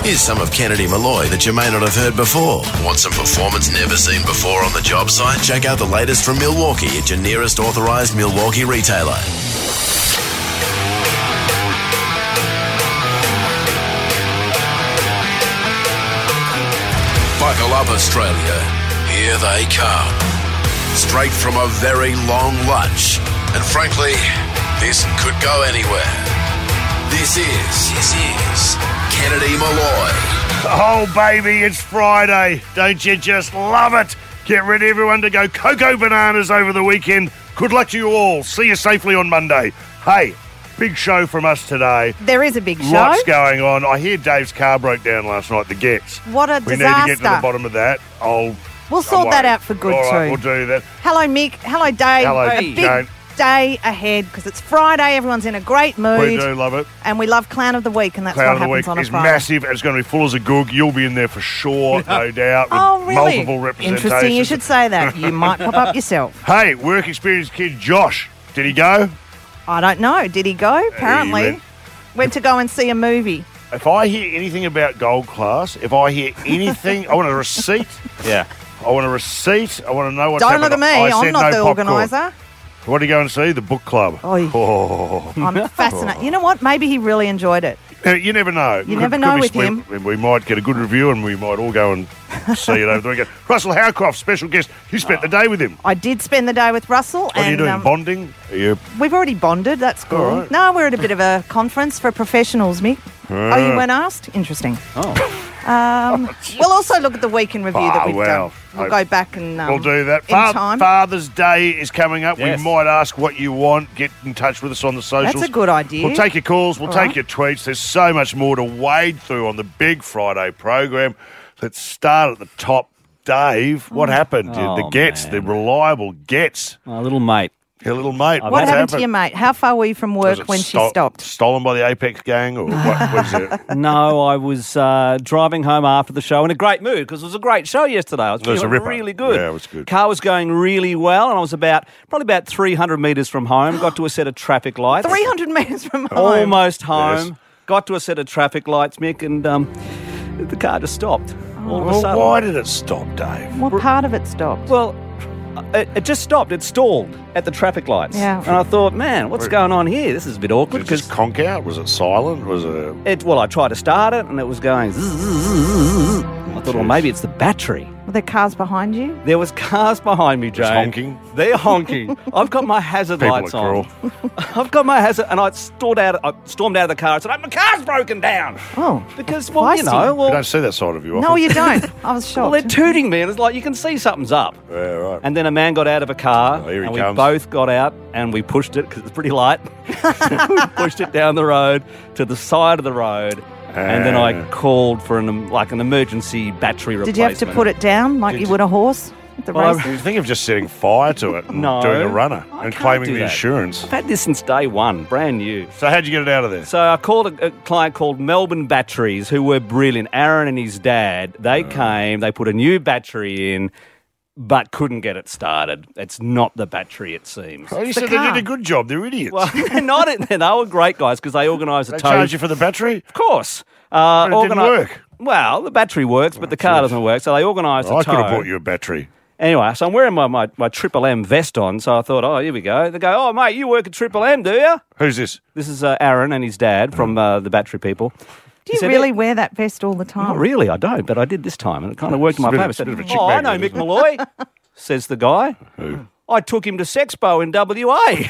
Here's some of Kennedy Malloy that you may not have heard before. Want some performance never seen before on the job site? Check out the latest from Milwaukee at your nearest authorised Milwaukee retailer. Buckle up, Australia. Here they come. Straight from a very long lunch. And frankly, this could go anywhere. This is Kennedy Malloy. Oh, baby, it's Friday. Don't you just love it? Get ready, everyone, to go cocoa bananas over the weekend. Good luck to you all. See you safely on Monday. Hey, big show from us today. There is a big show. Lots going on. I hear Dave's car broke down last night, the Getz. What a We disaster. need to get to the bottom of that. We'll sort that out for good, all right, too. we'll do that. Hello, Mick. Hello, Dave. Hello, a big Jane. day ahead because it's Friday. Everyone's in a great mood. We do love it. And we love Clown of the Week, and that's Clown what of the happens Week on a is Friday. massive. It's going to be full as a goog. You'll be in there for sure, no doubt. With Oh, really? Multiple representations. Interesting you should say that. You might pop up yourself. Hey, work experience kid Josh. Did he go? I don't know. Did he go? Apparently. went. Went to go and see a movie. If I hear anything about gold class, if I hear anything, I want a receipt. Yeah. I want a receipt. I want to know what's Don't happening. look at me. I I'm said not no the popcorn. organiser. What are you going to see? The book club. Oh. I'm fascinated. You know what? Maybe he really enjoyed it. You never know. You never know be with split. him. We might get a good review and we might all go and see it over the weekend. Russell Howcroft, special guest. You spent the day with him. I did spend the day with Russell. What are you doing? Bonding? Are you... We've already bonded. That's cool. All right. No, we're at a bit of a conference for professionals, Mick. Oh, you weren't asked? Interesting. Oh. We'll also look at the week in review that we've well. done. We'll go back and We'll do that. in time. Father's Day is coming up. Yes. We might ask what you want. Get in touch with us on the socials. That's a good idea. We'll take your calls. We'll All take right. your tweets. There's so much more to wade through on the big Friday program. Let's start at the top. Dave, what happened? Oh, The Getz, man. the reliable Getz. My little mate. Your little mate. What What's happened to your mate? How far were you from Was work it when she stopped? Stolen by the Apex gang, or what was it? No, I was driving home after the show in a great mood because it was a great show yesterday. I was It was a feeling ripper. really good. Yeah, it was good. Car was going really well, and I was probably about 300 metres from home. Got to a set of traffic lights. 300 metres from home. Almost home. Yes. Got to a set of traffic lights, Mick, and the car just stopped. All of a Well, sudden. why did it stop, Dave? What part of it stopped? Well, it just stopped. It stalled at the traffic lights. Yeah. And I thought, man, what's going on here? This is a bit awkward Did it just conk out? Was it silent? Was it... Well, I tried to start it and it was going. I thought, well, maybe it's the battery. Were there cars behind you? There was cars behind me, Jane. honking? They're honking. I've got my hazard People lights are on. cruel. I've got my hazard, and I stormed out of the car and said, "My car's broken down." Oh. Because, well, you Feisty. know, You don't see that side of you often. No, you don't. I was well, shocked. they're tooting me, and it's like you can see something's up. Yeah, right. And then a man got out of a car, Oh, here he and we comes. both got out, and we pushed it because it's pretty light. We pushed it down the road to the side of the road, and then I called for an emergency battery Did replacement. you have to put it down like you would a horse at the Well, race? You think of just setting fire to it and No. doing a runner I and can't claiming do the that. insurance. I've had this since day one, brand new. So how'd you get it out of there? So I called a client called Melbourne Batteries, who were brilliant. Aaron and his dad, they came, they put a new battery in, but couldn't get it started. It's not the battery, it seems. Oh, you the said they car. did a good job. They're idiots. Well, they were great guys because they organised a they tow. charge you for the battery? Of course. But it didn't work. Well, the battery works, but the car doesn't work, so they organised a I tow. could have bought you a battery. Anyway, so I'm wearing my Triple M vest on, so I thought, oh, here we go. They go, oh, mate, you work at Triple M, do you? Who's this? This is Aaron and his dad from the battery people. Do you really wear that vest all the time? Not really, I don't, but I did this time, and it kind of worked in my It's a bit favour. of- it's a bit of a Said, chick oh, I know magnet, Mick isn't it?" Malloy, says the guy. Who? I took him to Sexpo in WA.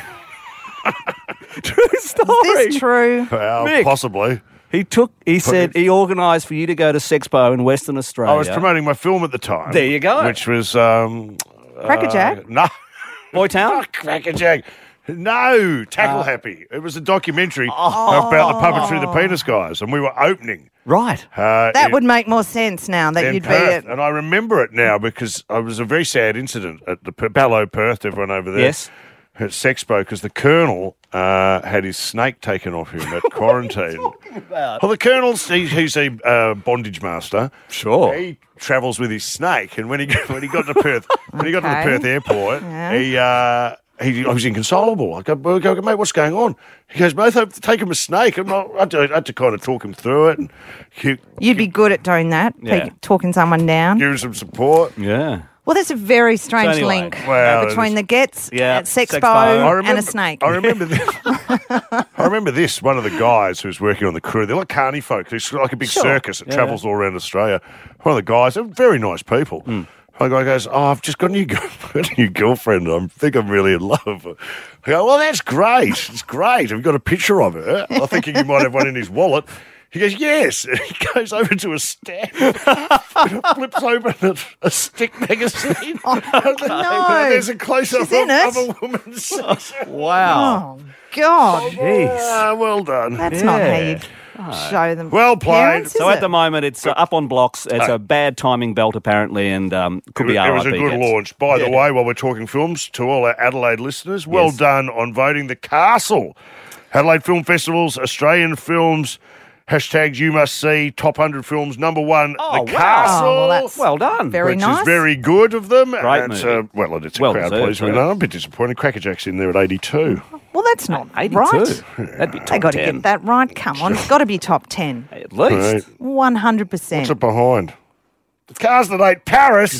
True story. Is this true? Well, Mick. possibly. He said he organised for you to go to Sexpo in Western Australia. I was promoting my film at the time. There you go. Which was... Crackerjack? No. Boytown? Not Crackerjack. No, Tackle Happy. It was a documentary about the puppetry of the penis guys, and we were opening. Right. That would make more sense now that in you'd be Perth. at... And I remember it now because it was a very sad incident at the Ballo Perth, everyone over there. Yes. At Sexpo, because the Colonel had his snake taken off him at quarantine. Well, the Colonel's he's a bondage master. Sure. He travels with his snake, and when he got to Perth, when he got to the Okay. Perth airport, Yeah. he I was inconsolable. I go, mate, what's going on? He goes, mate, they've taken a snake. I had to kind of talk him through it. And You'd be good at doing that, Yeah. talking someone down. give him some support. Yeah. Well, that's a very strange So anyway, link well, between the Gets, Yeah, Sexpo, Sexpo. and a snake. I remember this. I remember this. One of the guys who was working on the crew, they're like carny folk. It's like a big circus that travels all around Australia. One of the guys, they're very nice people. The guy goes, I've just got a new girlfriend. I think I'm really in love. I go, well, that's great. It's great. Have you got a picture of her? I'm thinking he might have one in his wallet. He goes, yes. And he goes over to a stand, flips open a stick magazine. no. There's a close-up She's in it. of a woman's sex. Wow. Oh, God. Jeez. Well done. That's not how you show them. Well played. parents, So is at the it? moment, it's up on blocks. It's a bad timing belt, apparently, and could be It was a RIP good Gets. launch. By the way, while we're talking films, to all our Adelaide listeners, well done on voting The Castle. Adelaide Film Festival's Australian films, hashtags you must see, top 100 films, number one, Oh, The wow. Castle. Oh, well, that's Well done. very which nice. is very good of them. Great And it's, movie. it's a Well crowd deserved, pleaser. too. I'm a bit disappointed. Crackerjack's in there at 82. Well, that's not 82. right. That'd be top They got to 10. get that right. Come on, it's got to be top 10. At least. Right. 100%. What's it behind? The cars that ain't Paris.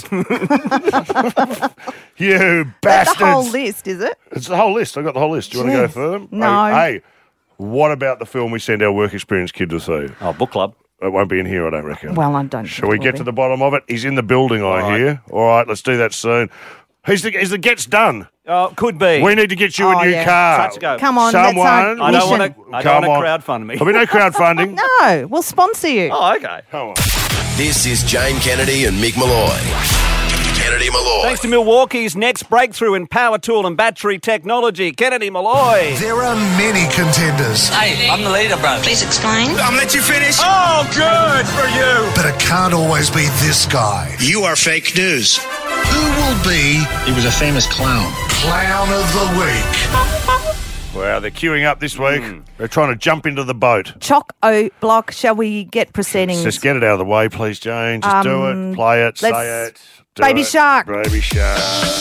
You That's bastards. the whole list, is it? It's the whole list. I got the whole list. Do you want to go Jeez. through them? No. Hey, what about the film we send our work experience kid to see? Oh, book club. It won't be in here, I don't reckon. Well, I don't. Shall we get to the bottom of it? He's in the building, I hear. All right, let's do that soon. Is the Gets done? Oh, could be. We need to get you Oh, a new yeah. car. Touch go. Come on, Someone- that's our I don't mission. want to. I Come don't want on. to crowdfund me. There'll be no crowdfunding. No, we'll sponsor you. Oh, okay. Come on. This is Jane Kennedy and Mick Malloy. Kennedy Malloy. Thanks to Milwaukee's next breakthrough in power tool and battery technology, Kennedy Malloy. There are many contenders, Hey, I'm the leader, bro. Please explain. I'll let you finish. Oh, good for you. but it can't always be this guy. You are fake news. Who will be He was a famous clown. Clown of the Week? Wow, they're queuing up this week. They're trying to jump into the boat. Chock-o block. Shall we get proceedings? Just get it out of the way, please, Jane. Just do it. Play it. Say let's- it. Do Baby it. Shark. Baby Shark.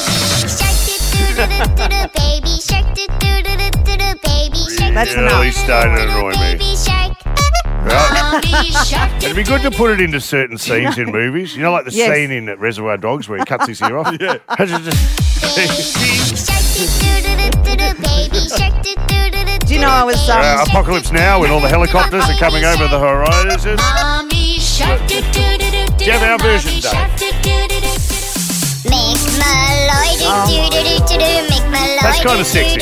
Baby shark, baby shark. That's Really enough. starting to annoy me. Baby shark. Right. Baby shark. It'd be good to put it into certain scenes in movies. You know, like the Yes. scene in Reservoir Dogs where he cuts his ear off? Yeah. Do you know I was Apocalypse Now when all the helicopters are coming over the horizon. Do you have our version, That's kinda sexy.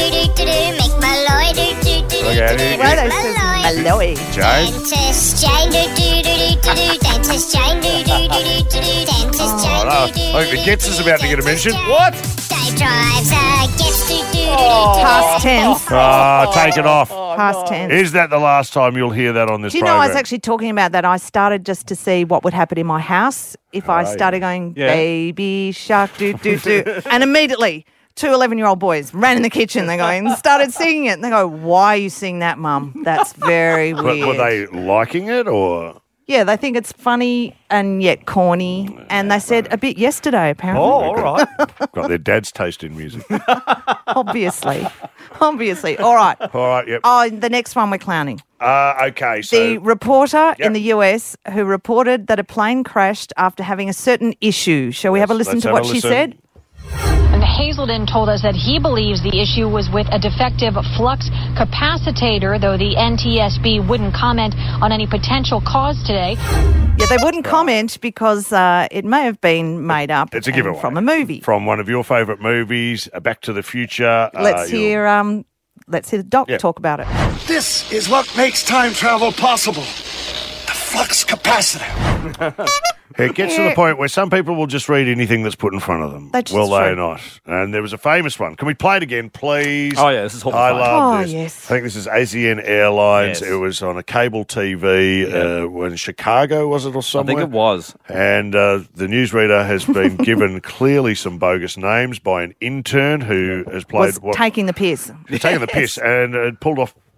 Okay. Well, that says Malloy. Jane? Dentist Jane, Dentist Jane, Dentist Oh, no. I think the Gets is about to get a mention. What? Dave drives Gets Past tense. Take it off. Past tense. Is that the last time you'll hear that on this Do you know, program? I was actually talking about that. I started just to see what would happen in my house if I started going, Yeah. baby shark, do, do, do. And immediately, two 11-year-old boys ran in the kitchen. They're going, started singing it. And they go, why are you singing that, Mum? That's very But weird. were they liking it or? Yeah, they think it's funny and yet corny. And they said a bit yesterday, apparently. Oh, all right. Got their dad's taste in music. Obviously. Obviously. All right. All right, yep. Oh, the next one we're clowning. Okay, so The reporter Yep. in the US who reported that a plane crashed after having a certain issue. Shall we have a listen let's to have what a she listen. said? And Hazelden told us that he believes the issue was with a defective flux capacitor, though the NTSB wouldn't comment on any potential cause today. Yeah, they wouldn't comment because it may have been made up it's a and giveaway. from a movie. From one of your favourite movies, Back to the Future. Let's hear the doc Yeah. talk about it. This is what makes time travel possible. The flux capacitor. It gets to the point where some people will just read anything that's put in front of them. That's Will they true. not? And there was a famous one. Can we play it again, please? Oh, yeah, this is Hall of I Fame. love Oh, this. yes. I think this is ASEAN Airlines. Yes. It was on a cable TV when Chicago, was it, or I somewhere? think it was. And the newsreader has been given clearly some bogus names by an intern who has played Was taking the piss. taking the piss and pulled off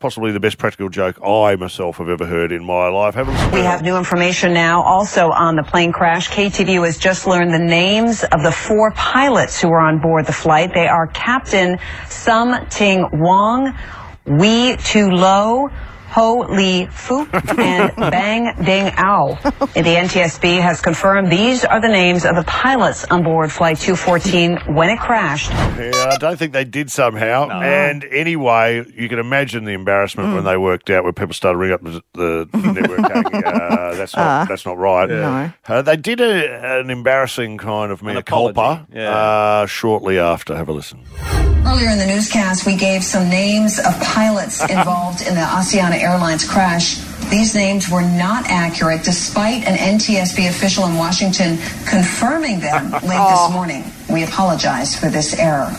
possibly the best practical joke I myself have ever heard in my life. Have a listen. We have new information now also on the plane crash. KTVU has just learned the names of the 4 pilots who were on board the flight. They are Captain Sum Ting Wong, Wee Tu Lo, Ho Li Fu, and Bang Ding Ao. The NTSB has confirmed these are the names of the pilots on board Flight 214 when it crashed. Yeah, I don't think they did somehow. No. And anyway, you can imagine the embarrassment when they worked out, when people started ringing up the network going, that's not right. No. They did an embarrassing kind of mea culpa shortly after. Have a listen. Earlier in the newscast, we gave some names of pilots involved in the Asiana Airlines crash. These names were not accurate, despite an NTSB official in Washington confirming them late this morning. We apologize for this error.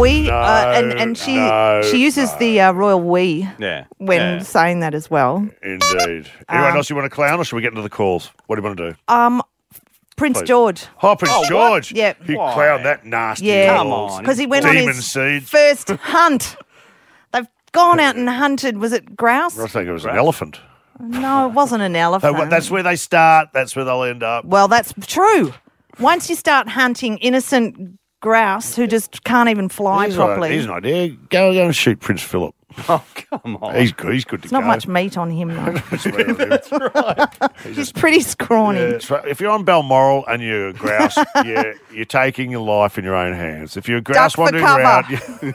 She uses the royal we when saying that as well. Indeed. Anyone else you want to clown, or should we get into the calls? What do you want to do? Prince Please. George. Oh, Prince George. What? Yeah. He clowned that nasty. Yeah. Come on. Because he went Demon on his seed. first hunt. They've gone out and hunted, was it grouse? I think it was an elephant. No, it wasn't an elephant. That's where they start. That's where they'll end up. Well, that's true. Once you start hunting innocent grouse who just can't even fly properly. Here's an idea. Go and shoot Prince Philip. Oh, come on. He's good. He's good to There's go. not much meat on him, though. That's right. He's pretty scrawny. Yeah, that's right. If you're on Balmoral and you're a grouse, you're taking your life in your own hands. If you're a grouse Duck for wandering cover. around,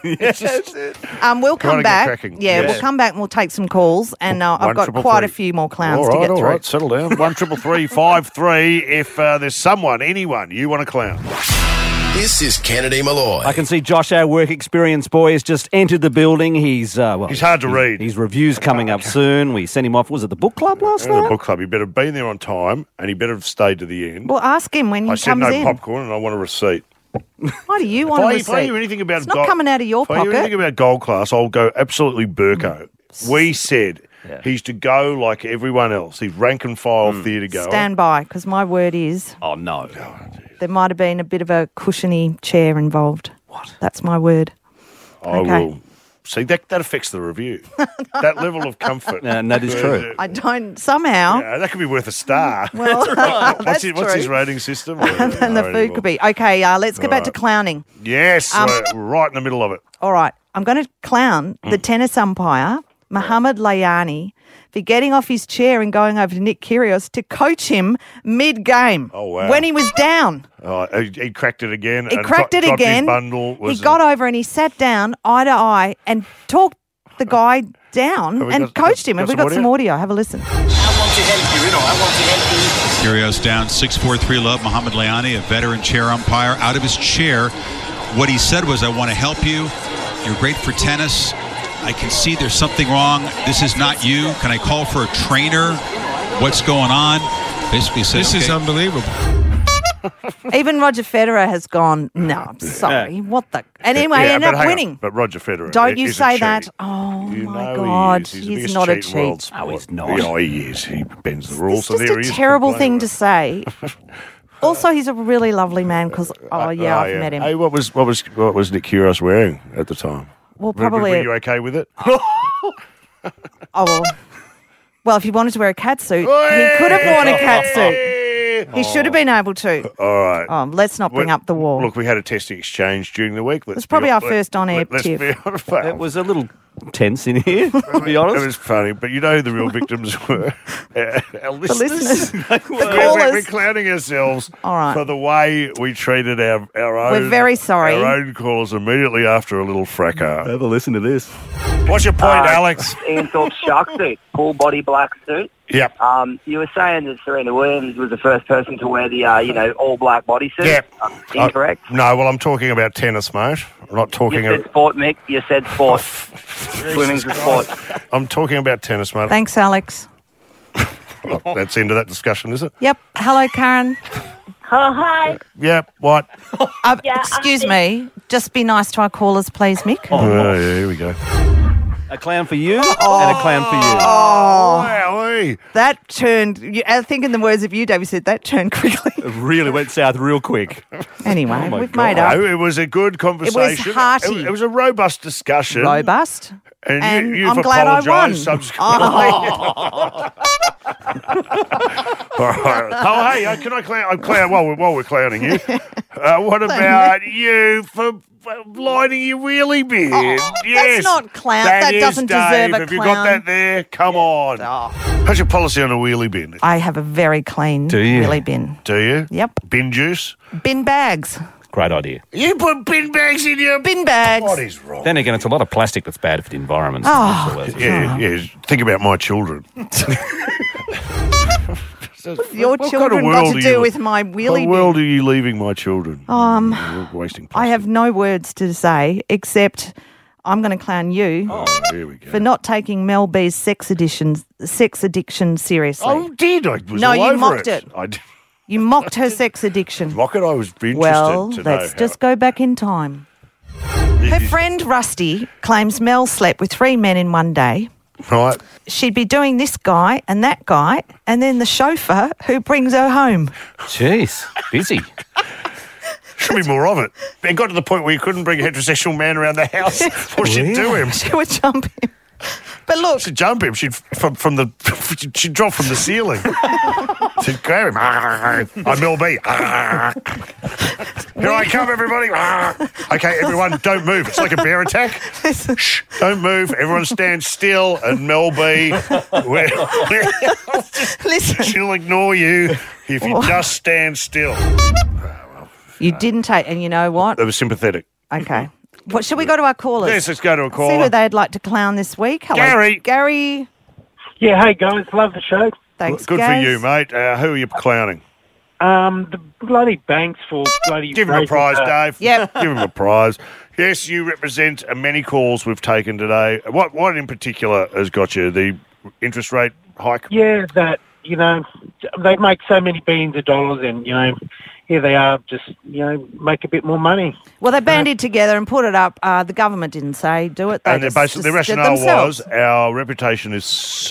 We'll come to get back. cracking. Yeah, Yeah. we'll come back and we'll take some calls. And I've got 1-333. quite a few more clowns all to right, get all through. right, settle down. 1-333-5-3 if there's someone, anyone you want to clown. This is Kennedy Malloy. I can see Josh, our work experience boy, has just entered the building. He's hard to read. His review's coming up soon. We sent him off. Was it the book club last The night? book club. He better have been there on time, and he better have stayed to the end. Well, ask him when he I comes said no in. popcorn, and I want a receipt. Why do you want to If I hear receipt? anything about It's not coming out of your if I hear pocket. anything about gold class, I'll go absolutely burko. We said he's to go like everyone else. He's rank and file theatre goer. Stand by, because my word is Oh, no. there might have been a bit of a cushiony chair involved. What? That's my word. I Okay. will. See, that affects the review. That level of comfort. that is true. I don't, somehow. Yeah, that could be worth a star. Well, What's that's what's his true. rating system? And the food could be. Okay, let's get back to clowning. Yes, we're right in the middle of it. All right, I'm going to clown the tennis umpire, Muhammad Layani, for getting off his chair and going over to Nick Kyrgios to coach him mid-game. Oh, wow. When he was down. He cracked it again. He and cracked it dropped again. His bundle. He got over and he sat down eye to eye and talked the guy down Have we and got- coached him. got Have we some got some audio? Have a listen. Kyrgios down 6-4-3 love. Muhammad Layani, a veteran chair umpire, out of his chair. What he said was, I want to help you. You're great for tennis. I can see there's something wrong. This is not you. Can I call for a trainer? What's going on? Basically said, This is unbelievable. Even Roger Federer has gone, no, I'm sorry. What the? And anyway, Yeah, ended but up hang on. winning. But Roger Federer. Don't you is a say cheat. that. Oh, You my know God. He is. He's the He's biggest not a cheat in the world. cheat. Oh, he's not. Yeah, he is. He bends the rules. It's so just there a he is terrible thing complaining to say. Also, he's a really lovely man because, I've met him. Hey, what was Nick Kyrgios wearing at the time? Well, probably. Were you okay with it? Well, if he wanted to wear a catsuit, he could have worn a catsuit. He should have been able to. All right. Let's not bring up the war. Look, we had a testing exchange during the week. It's probably our first on-air tiff. It was a little tense in here, to be honest. It was funny, but you know who the real victims were? Our listeners. listeners. The We're callers. clowning ourselves All right. for the way we treated our own. We're very sorry. Our own callers immediately after a little fracas. Have a listen to this. What's your point, Alex? Ian Thorpe's shark suit, full body black suit. Yep. You were saying that Serena Williams was the first person to wear the, all black bodysuit. Yep. Incorrect. No, well, I'm talking about tennis, mate. I'm not talking You said sport, Mick. You said sport. Swimming's a sport. I'm talking about tennis, mate. Thanks, Alex. Well, that's the end of that discussion, is it? Yep. Hello, Karen. Oh, hi. Yep. What? Excuse me. Just be nice to our callers, please, Mick. Oh, yeah, here we go. A clown for you and a clown for you. Oh, Wowee. that turned. I think, in the words of you, Dave, you said that turned quickly. It really went south real quick. Anyway, my we've God. made up. No, it was a good conversation. hearty. It was a robust discussion. Robust. And, you've I'm glad I won. apologised subsequently. All right. Oh, hey, can I clown while we're clowning you? What about you for lining your wheelie bin? Yes. That's not clown. That That is, doesn't Dave. deserve a Have you got clown. that there? Come on. How's your policy on a wheelie bin? I have a very clean Do you? wheelie bin. Do you? Yep. Bin juice? Bin bags. Great idea. You put bin bags in your... Bin bags. What is wrong? Then again, it's a lot of plastic that's bad for the environment. Oh. Yeah. Think about my children. Your What kind of children world got to are do you- with my What wheelie world bin. are you leaving my children? You're wasting plastic. I have no words to say except I'm going to clown you Here we go. for not taking Mel B's sex addiction seriously. Oh, did I? Was No, all you over mocked it. I did You mocked her sex addiction. mock it. I was interested Well, to know. let's just go back in time. Her friend Rusty claims Mel slept with 3 men in one day. Right. She'd be doing this guy and that guy, and then the chauffeur who brings her home. Jeez, busy. Should be more of it. It got to the point where you couldn't bring a heterosexual man around the house or she'd do him. She would jump him. But look, She'd jump him. She'd she'd drop from the ceiling. She'd grab him. I'm Mel B. Here I come, everybody. Okay, everyone, don't move. It's like a bear attack. Shh, don't move. Everyone stand still. And Mel B, listen, she'll ignore you if you just stand still. you didn't take, and you know what? They were sympathetic. Okay. What, shall we go to our callers? Yes, let's go to a See caller. who they'd like to clown this week. Hello, Gary. Gary. Yeah, hey guys, love the show. Thanks, Good Gaz. for you, mate. Who are you clowning? The bloody banks for bloody... Give him a prize, Dave. Yep. Give him a prize. Yes, you represent many calls we've taken today. What in particular has got you? The interest rate hike? Yeah, that, they make so many billions of dollars and, here they are, just, make a bit more money. Well, they banded together and put it up. The government didn't say do it. They And just basically the did rationale themselves. was our reputation is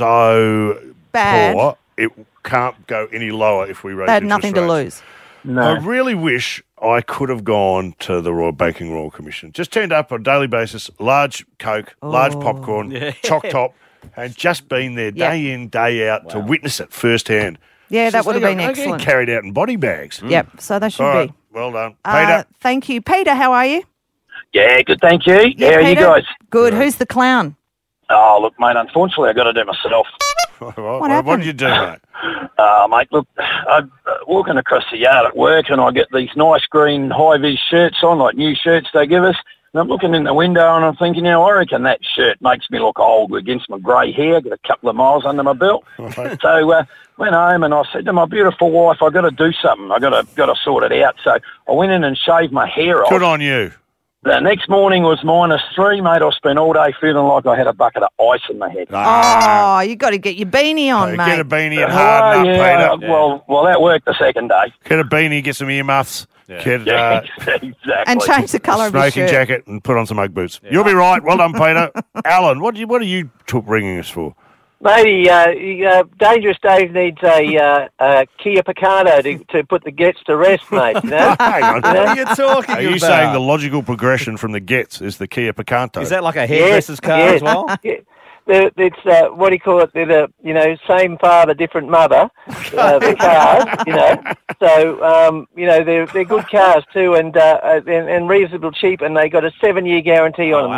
so Bad. poor, it can't go any lower if we raise They had interest nothing to rates. lose. I really wish I could have gone to the Banking Royal Commission. Just turned up on a daily basis, large Coke, large popcorn, choc top, and just been there day in, day out to witness it firsthand. Yeah, that would have been They get excellent. carried out in body bags. Yep, so they should All right, be. well done. Peter, Thank you. Peter, how are you? Yeah, good, thank you. How are you Peter? guys? Good. Who's the clown? Oh, look, mate, unfortunately, I've got to do it myself. what did you do, mate? Mate, look, I'm walking across the yard at work and I get these nice green high-vis shirts on, like new shirts they give us. And I'm looking in the window and I'm thinking, I reckon that shirt makes me look old against my grey hair, got a couple of miles under my belt. Right. So went home and I said to my beautiful wife, I've got to do something. I've got to sort it out. So I went in and shaved my hair off. Good on you. The next morning was -3, mate. I spent all day feeling like I had a bucket of ice in my head. Oh, you got to get your beanie on, mate. Get a beanie and harden up, yeah, Peter. Well, that worked the second day. Get a beanie, get some earmuffs, get Exactly. And change the colour of your smoking shirt. jacket and put on some Ugg boots. You'll be right. Well done, Peter. Alan, what are you bringing us for? Matey, Dangerous Dave needs a Kia Picanto to put the Gets to rest, mate. You know? Hang on. What are you talking Are you about? saying the logical progression from the Gets is the Kia Picanto? Is that like a hairdresser's car as well? Yeah. It's what do you call it? They're the same father, different mother. The cars, So they're good cars too, and reasonable cheap, and they got a 7-year guarantee on them.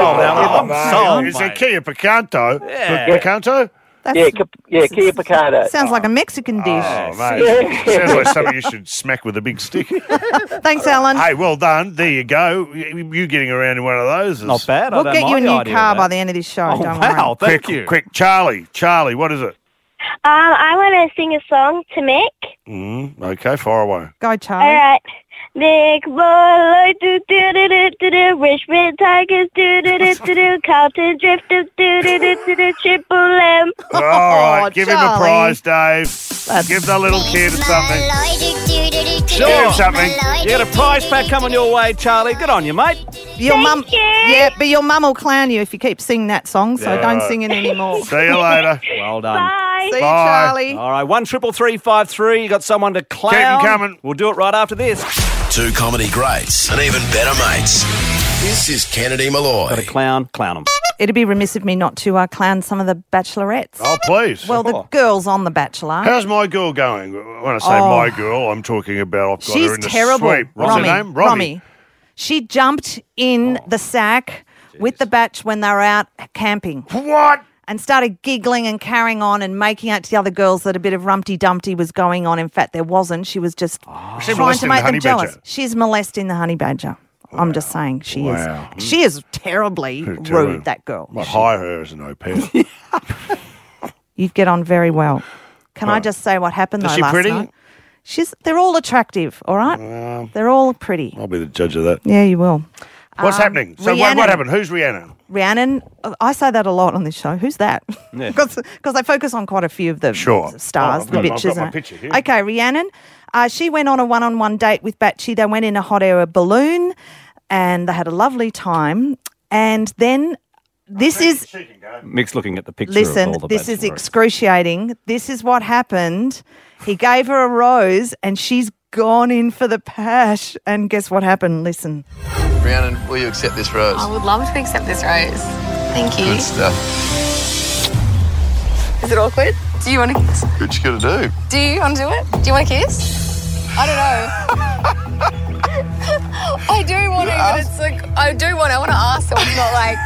I'm sold. Is it Kia Picanto? Picanto? Kia Picanto. Sounds like a Mexican dish. Oh, mate. Sounds like something you should smack with a big stick. Thanks, Alan. Hey, well done. There you go. You getting around in one of those. Not bad. We'll get you a new car by the end of this show. Oh, don't wow. worry. Thank you. Quick, Charlie, what is it? I want to sing a song to Mick. Okay, far away. Go, Charlie. All right. Big boy, do do do do do do. Richmond Tigers, do do do do do. Carlton Drifters, do do do do do. Triple M. All right, give him a Charlie. prize, Dave. Give the little kid something. Give him something. You got a prize pack coming your way, Charlie. Good on you, mate. Your mum, yeah, but your mum will clown you if you keep singing that song. So don't sing it anymore. See you later. Well done. Bye. See you, Bye. Charlie. All right, 133353. You got someone to clown. Keep 'em coming. We'll do it right after this. Two comedy greats and even better mates. This is Kennedy Malloy. Got a clown them. It'd be remiss of me not to clown some of the bachelorettes. Oh, please. Well, the girls on The Bachelor. How's my girl going? When I say my girl, I'm talking about I've got her She's in the terrible. sweep. What's her name? Romy. She jumped in the sack with the batch when they were out camping. What? And started giggling and carrying on and making out to the other girls that a bit of Rumpty-Dumpty was going on. In fact, there wasn't. She was just She trying molesting to make the them honey jealous. badger? She's molesting the honey badger. I'm just saying she Wow. is. She is terribly rude, that girl. Might hire her as an au pair. You get on very well. Can I just say what happened Is though she last pretty? night? They're all attractive, all right? They're all pretty. I'll be the judge of that. Yeah, you will. What's happening? So what Rhiannon. happened? Who's Rhiannon? Rhiannon, I say that a lot on this show. Who's that? Yeah. Because they focus on quite a few of the stars, I've the got bitches. my picture here. Okay, Rhiannon. She went on a one-on-one date with Batchy. They went in a hot air balloon and they had a lovely time. And then this is... Mick's looking at the picture of all Listen, the this is bachelorettes. excruciating. This is what happened. He gave her a rose and she's gone in for the pash. And guess what happened? Listen. Rhiannon, will you accept this rose? I would love to accept this rose. Thank you. Good stuff. Is it awkward? Do you want to kiss? What you got to do? Do you want to do it? Do you want to kiss? I don't know. I do want to, but it's like, I want to ask, so it's not like...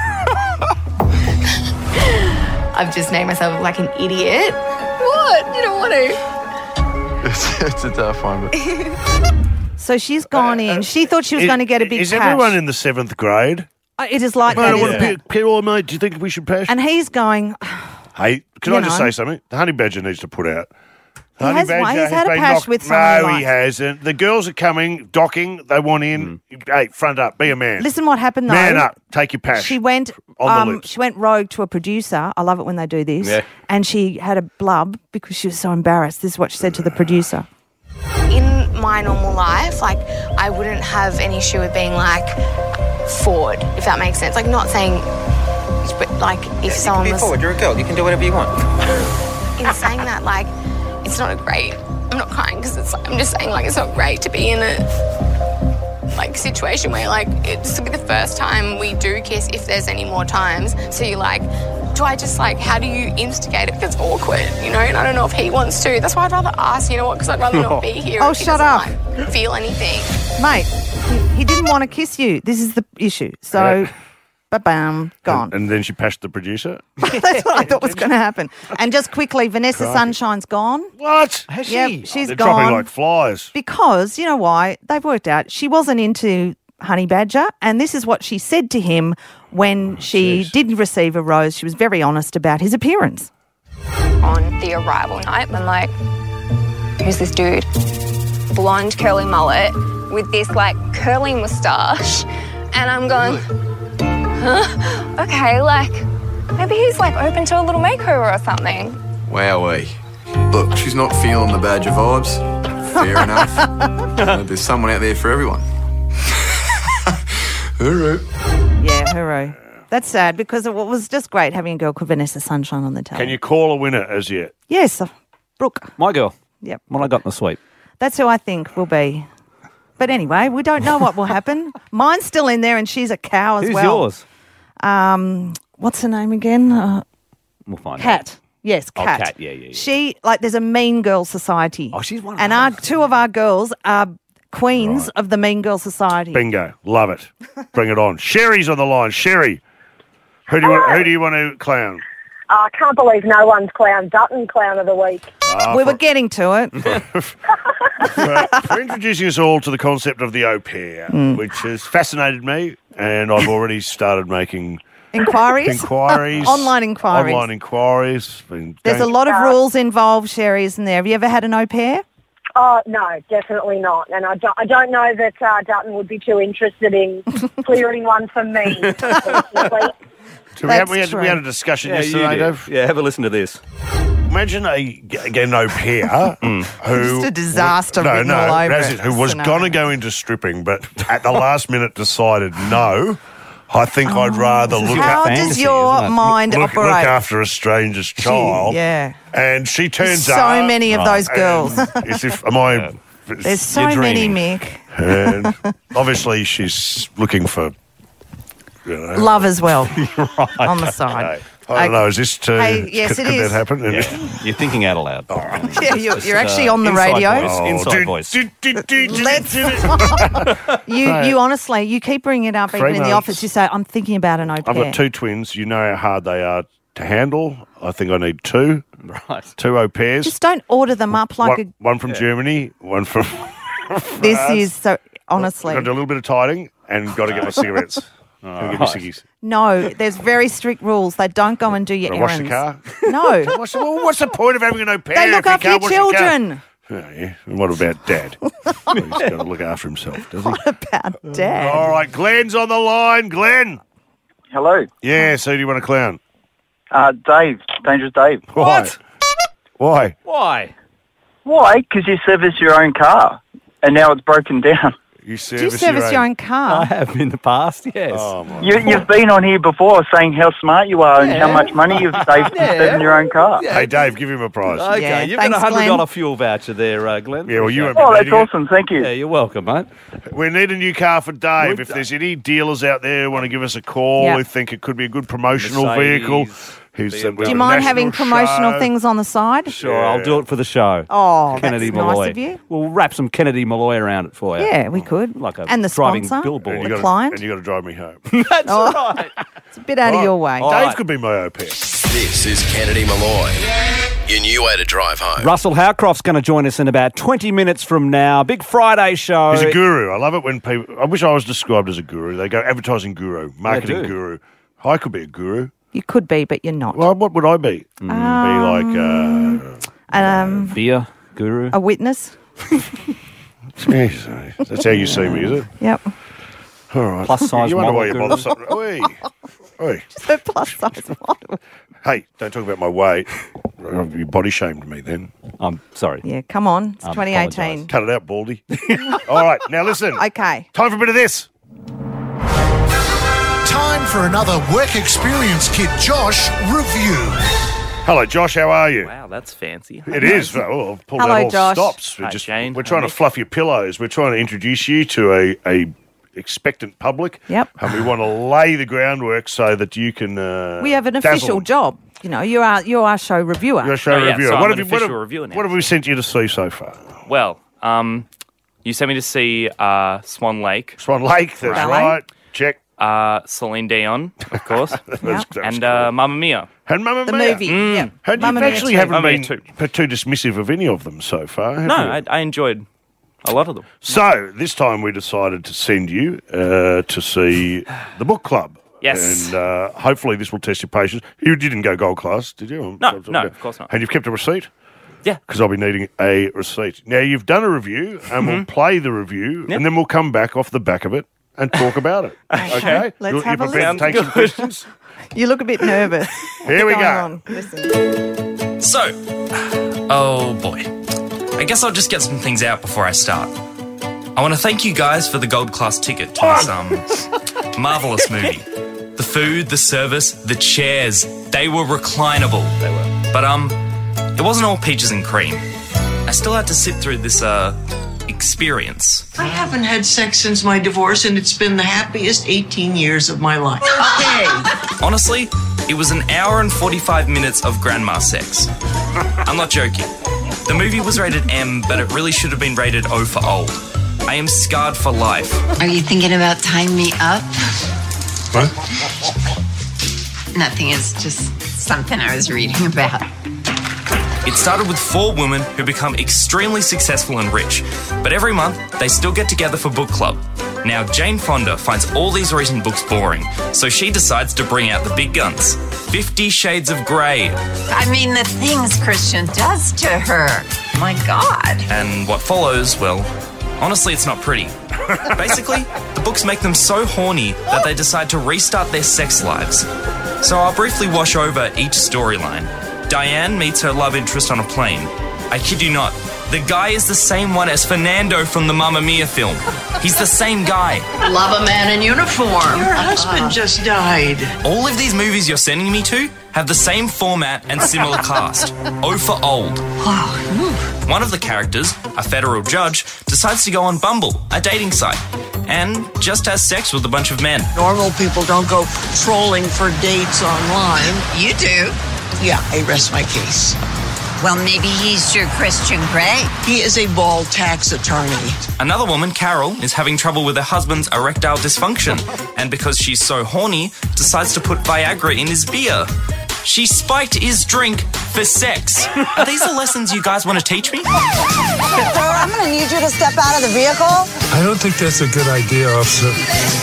I've just made myself like an idiot. What? You don't want to. It's a tough one, but... So she's gone in. She thought she was going to get a big Is pash. everyone in the 7th grade? It is like I that, don't want isn't to it? pick all, mate. Do you think we should pash? And he's going... Hey, can You I just know. say something? The honey badger needs to put out. The He honey has one. badger He's had a been pash knocked- with someone No, he he hasn't. The girls are coming, docking. They want in. Hey, front up. Be a man. Listen what happened, though. Man up. Take your pash. She went On the lips. she went rogue to a producer. I love it when they do this. Yeah. And she had a blub because she was so embarrassed. This is what she said to the producer. In my normal life, like, I wouldn't have an issue with being, like, forward, if that makes sense. Like, not saying, but, like, if someone Be was... forward, you're a girl. You can do whatever you want. In saying that, like, it's not a great... I'm not crying because it's like, I'm just saying, like, it's not great to be in a, like, situation where, like, it's to be the first time we do kiss if there's any more times. So you're like, do I just, like, how do you instigate it? Because it's awkward, you know, and I don't know if he wants to. That's why I'd rather ask, you know what, because I'd rather not be here. Oh, if he shut doesn't, up. like, feel anything. Mate, he didn't want to kiss you. This is the issue. So, ba-bam, gone. And then she pashed the producer. That's what I thought was going to happen. And just quickly, Vanessa Crikey. Sunshine's gone. What? Has she? She's They're gone. dropping like flies. Because, you know why? They've worked out. She wasn't into Honey Badger, and this is what she said to him when she did receive a rose. She was very honest about his appearance. On the arrival night, I'm like, who's this dude? Blonde curly mullet with this like curly moustache, and I'm going, huh? Okay, like maybe he's like open to a little makeover or something. Wowee. Look, she's not feeling the Badger vibes. Fair enough. There's someone out there for everyone. Hooroo. Yeah, hooray. That's sad because it was just great having a girl called Vanessa Sunshine on the telly. Can you call a winner as yet? Yes, Brooke. My girl. Yep. What I got in the sweep. That's who I think will be. But anyway, we don't know what will happen. Mine's still in there and she's a cow as Who's well. yours? What's her name again? We'll find out. Kat. Yes, Oh, Kat. Kat, yeah. She, there's a Mean Girl Society. Oh, she's one of And two of our girls are queens of the Mean Girl Society. Bingo. Love it. Bring it on. Sherry's on the line. Sherry, who do you want to clown? I can't believe no one's clown Dutton Clown of the Week. We were getting to it. For introducing us all to the concept of the au pair, which has fascinated me, and I've already started making Inquiries? Online inquiries. There's a lot of rules involved, Sherry, isn't there? Have you ever had an au pair? Oh, no, definitely not. And I don't know that Dutton would be too interested in clearing one for me, unfortunately. So we had a discussion yesterday, Dave. Yeah, have a listen to this. Imagine an au pair who... Just a disaster written all over it. Who was going to go into stripping, but at the last minute decided, no, I think I'd rather look How does your mind look operate? after a stranger's child. Yeah. And she turns so up. many of those girls. There's so many, Mick. And obviously she's looking for... Love as well on the side. Okay. I don't know, is this too... yes, could it is. that happen? Yeah. You're thinking out aloud. Yeah, you're actually on the radio. Inside voice. You honestly, you keep bringing it up even in the office. You say, I'm thinking about an au pair. I've got 2 twins. You know how hard they are to handle. I think I need 2. Right. 2 au pairs. Just don't order them up like one from Germany, one from This is so, honestly. Got to do a little bit of tidying and got to get my cigarettes. Get my ciggies. No, there's very strict rules. They don't go and do your Wash errands. the car? No. What's the point of having an au pair? They look if you after your can't wash your car? children. Oh, yeah. And what about Dad? He's got to look after himself, doesn't he? What about Dad? All right, Glenn's on the line. Glenn. Hello. Yeah, so do you want a clown? Dave. Dangerous Dave. What? Why? Why? Why? Because you service your own car, and now it's broken down. You Do you service your own car? I have in the past, yes. Oh, my You've been on here before saying how smart you are and how much money you've saved from serving your own car. Hey, Dave, give him a prize. Okay, Yeah, you've thanks, got a $100 Glenn. fuel voucher there, Glenn. Yeah, well, you won't be Oh, that's needing it. awesome. Thank you. Yeah, you're welcome, mate. We need a new car for Dave. If there's any dealers out there who want to give us a call, Yeah. who think it could be a good promotional Mercedes, vehicle. Who's BMW. Do you mind having promotional things? things on the side? Sure, I'll do it for the show. Oh, Kennedy that's nice Malloy. of you. We'll wrap some Kennedy Malloy around it for you. Yeah, we could. Like a And the driving sponsor, billboard. the client. And you got to drive me home. That's Oh. right. It's a bit out of your way. Dave could be my au pair. This is Kennedy Malloy. Your new way to drive home. Russell Howcroft's going to join us in about 20 minutes from now. Big Friday show. He's a guru. I love it when people... I wish I was described as a guru. They go advertising guru, marketing do. guru. I could be a guru. You could be, but you're not. Well, what would I be? Be like... Beer guru. A witness. Jeez, that's how you see me, is it? Yep. All right. Plus size You wonder model why you guru. bother something. Oi. Oi. So plus size model. Hey, don't talk about my weight. You body shamed me then. I'm sorry. Yeah, come on. It's 2018. apologise. Cut it out, Baldy. All right, now listen. Okay. Time for a bit of this. Time for another Work Experience Kit Josh review. Hello, Josh. How are you? Wow, that's fancy. It is. Oh, I've pulled Hello, out all Josh. stops. Hi, Jane. We're trying Hi, to Mick. fluff your pillows. We're trying to introduce you to a expectant public. Yep. And we want to lay the groundwork so that you can. We have an dazzle official them. job. You know, you're our show reviewer. You're a show Oh, yeah, reviewer. so I'm what an have you? official reviewer now. What have we sent you to see so far? Well, you sent me to see Swan Lake, Swan Lake. That's Ballet. right. Check. Celine Dion, of course, That's and cool. Mamma Mia. And Mamma The Mia. movie. Yeah. And you Mamma Mia actually too. haven't Mamma Mia been too dismissive of any of them so far, have No, you? I enjoyed a lot of them. So this time we decided to send you to see the book club. Yes. And hopefully this will test your patience. You didn't go gold class, did you? No, of course not. And you've kept a receipt? Yeah. Because I'll be needing a receipt. Now, you've done a review, and we'll play the review, and then we'll come back off the back of it and talk about it. Okay? Let's have a prepared to listen. take some questions? You look a bit nervous. Here we What's go. going on? Listen. So, oh boy. I guess I'll just get some things out before I start. I want to thank you guys for the gold class ticket to this marvellous movie. The food, the service, the chairs, they were reclinable. They were. But it wasn't all peaches and cream. I still had to sit through this experience. I haven't had sex since my divorce, and it's been the happiest 18 years of my life. Okay. Honestly, it was an hour and 45 minutes of grandma sex. I'm not joking. The movie was rated M, but it really should have been rated O for old. I am scarred for life. Are you thinking about tying me up? What? Nothing, it's just something I was reading about. It started with 4 women who become extremely successful and rich, but every month they still get together for book club. Now, Jane Fonda finds all these recent books boring, so she decides to bring out the big guns. 50 Shades of Grey. I mean, the things Christian does to her. My God. And what follows, well, honestly, it's not pretty. Basically, the books make them so horny that they decide to restart their sex lives. So I'll briefly wash over each storyline. Diane meets her love interest on a plane. I kid you not, the guy is the same one as Fernando from the Mamma Mia film. He's the same guy. Love a man in uniform. Your husband just died. All of these movies you're sending me to have the same format and similar cast. O for old. One of the characters, a federal judge, decides to go on Bumble, a dating site, and just has sex with a bunch of men. Normal people don't go trolling for dates online. You do. Yeah, I rest my case. Well, maybe he's your Christian Grey. He is a bald tax attorney. Another woman, Carol, is having trouble with her husband's erectile dysfunction, and because she's so horny, decides to put Viagra in his beer. She spiked his drink for sex. Are these the lessons you guys want to teach me? Sir, I'm going to need you to step out of the vehicle. I don't think that's a good idea, officer.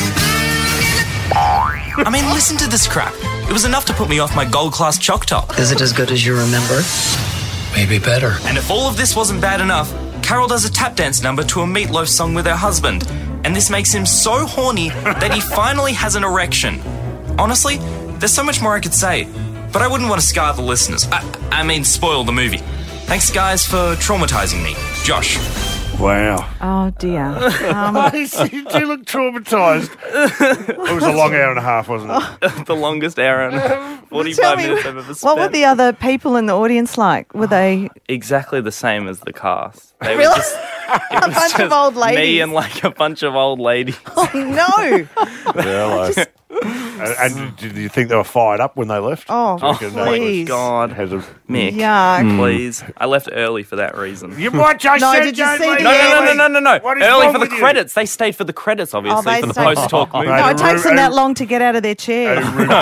I mean, listen to this crap. It was enough to put me off my gold class chalk top. Is it as good as you remember? Maybe better. And if all of this wasn't bad enough, Carol does a tap dance number to a Meatloaf song with her husband. And this makes him so horny that he finally has an erection. Honestly, there's so much more I could say, but I wouldn't want to scar the listeners. I mean, spoil the movie. Thanks, guys, for traumatizing me. Josh. Wow. Oh, dear. You do look traumatised. It was a long hour and a half, wasn't it? The longest hour and 45 Tell me, minutes I've ever spent. what were the other people in the audience like? Were they Exactly the same as the cast. They Really? were just a bunch of old ladies? me and like a bunch of old ladies. Oh, no. Really? And did you think they were fired up when they left? Oh, Oh Reckon my please. God. Has a, Mick, Yuck. please. I left early for that reason. you what I No, said, did you Jane see Lee? the No. What is Early wrong for the with you? credits. They stayed for the credits, obviously, they for the stayed- post-talk movie. Right. No, it takes them that a- long to get out of their chair.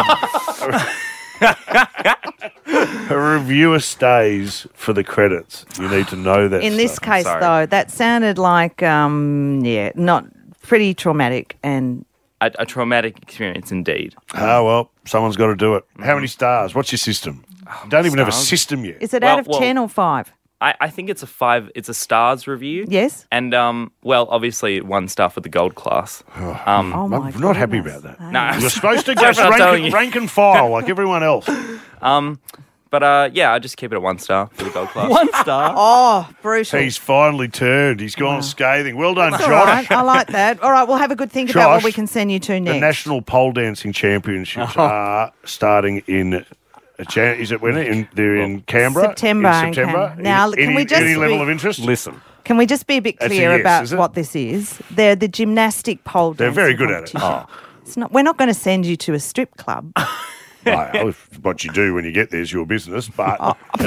A reviewer stays for the credits. You need to know that. In this stuff. case, sorry. though, that sounded like, not pretty traumatic and A traumatic experience indeed. Oh, well, someone's got to do it. How many stars? What's your system? You don't even have a stars. system yet. is it Well- out of well- 10 or 5? I think it's a 5. It's a stars review. Yes. And, well, obviously 1 star for the gold class. Oh, I'm my not happy goodness. about that. No. You're supposed to That's just what I'm telling you. rank and file like everyone else. But, yeah, I just keep it at 1 star for the gold class. 1 star. Oh, brutal. He's finally turned. He's gone scathing. Well done, All Josh. right, I like that. All right, we'll have a good think about what Josh, we can send you to The next. National Pole Dancing Championships are starting in. Is it when? They're in Canberra. September. In September. Now, can we just any level be- of interest? Listen. Can we just be a bit That's a clear yes, about is it? what this is? They're the gymnastic pole dancing They're very good at it. competition. It's not, we're not going to send you to a strip club. Well, what you do when you get there is your business, but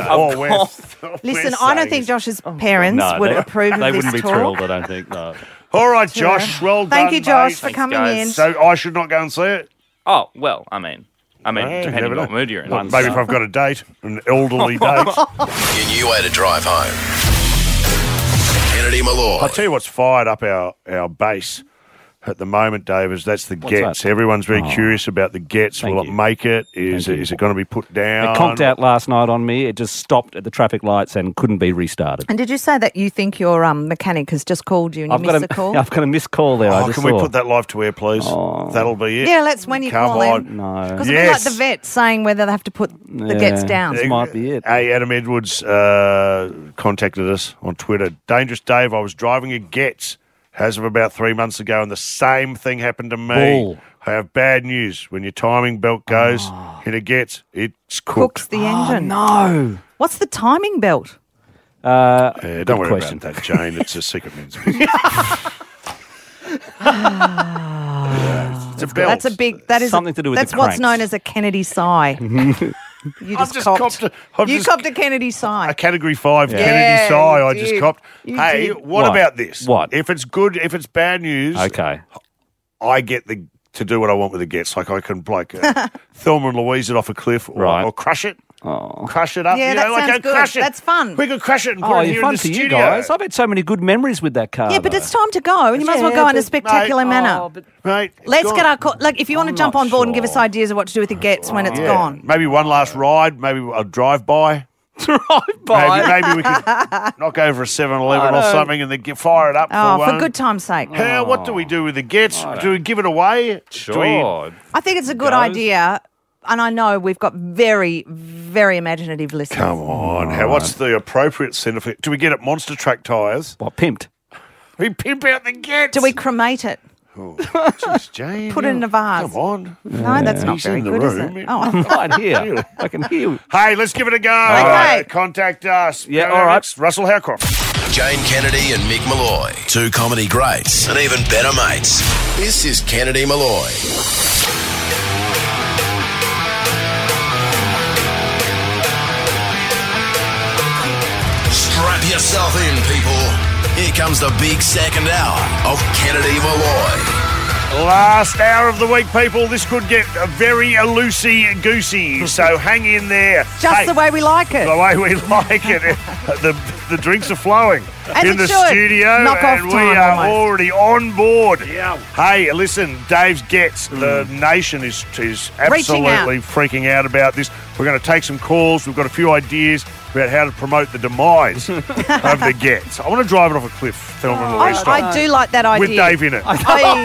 Listen, I don't think Josh's parents would approve of They this wouldn't be talk. thrilled, I don't think, no. All right, Josh, well done. Thank you, Josh, mate. for coming guys. in. So I should not go and see it? Oh, well, I mean, Never depending on know. what mood you're in. Well, maybe if I've got a date, an elderly date. Your new way to drive home. Kennedy Malloy. I'll tell you what's fired up our base at the moment, Dave, is that's the Gets. that? Everyone's very curious about the Gets. Thank Will you. it make it? Is it going to be put down? It conked out last night on me. It just stopped at the traffic lights and couldn't be restarted. And did you say that you think your mechanic has just called you and you missed the call? I've got a missed call there. I Oh, just can we saw. put that live to air, please? That'll be it. Yeah, let's when you Come call on. in. No. Because it'll be like the vet saying whether they have to put the Gets down. This might be it. Hey, Adam Edwards contacted us on Twitter. Dangerous Dave, I was driving a Gets as of about 3 months ago, and the same thing happened to me. Bull. I have bad news. When your timing belt goes in a Gets, it's cooked. Cooks the engine. No. What's the timing belt? Don't worry question. about that, Jane. It's a secret men's business. It's a belt. That's a big. That is Something to do with That's the what's cranks. known as a Kennedy sigh. You I've just copped. I've You just copped a Kennedy sigh. a Category 5 Yeah, Kennedy sigh I you just did. copped. You Hey, did. what What? about this? What? If it's good, if it's bad news, Okay. I get to do what I want with the Gets. Like I can Thelma and Louise it off a cliff or crush it. Oh. Crush it up. Yeah, you that know, like sounds good. crush it. That's fun. We could crush it and put Oh, it here fun in the for studio. you guys. I've had so many good memories with that car. Yeah, but though. it's time to go, and you might as well go in a spectacular manner. Mate, Let's it's get gone. our if you want to jump on board and give us ideas of what to do with the Gets when it's Yeah. gone. Maybe one last ride, maybe a drive-by. Drive-by. Maybe we could knock over a 7-Eleven or something and then fire it up Oh, for for one. good time's sake. What do we do with the Gets? Do we give it away? Sure. I think it's a good Goes. idea and I know we've got very, very imaginative listeners. Come on. What's the appropriate centre for... Do we get it monster truck tyres? What, pimped? We pimp out the gets. Do we cremate it? Oh, jeez, Jane. Put it in a vase. Come on. No, that's not He's very in the good, is room. it? Oh, Right here. I can hear you. Hey, let's give it a go. Okay. Contact us. Yeah, all right. Russell Howcroft. Jane Kennedy and Mick Malloy. Two comedy greats and even better mates. This is Kennedy Malloy. Strap yourself in, people. Here comes the big second hour of Kennedy Malloy. Last hour of the week, people. This could get very loosey-goosey, so hang in there. just the way we like it. The way we like it. The drinks are flowing As in it the should. studio, Knock off and we time are almost. already on board. Hey, listen, Dave's Gets. The nation is absolutely freaking out about this. We're going to take some calls. We've got a few ideas about how to promote the demise of the Gets. I want to drive it off a cliff, film and restart. I do like that idea. With Dave in it. With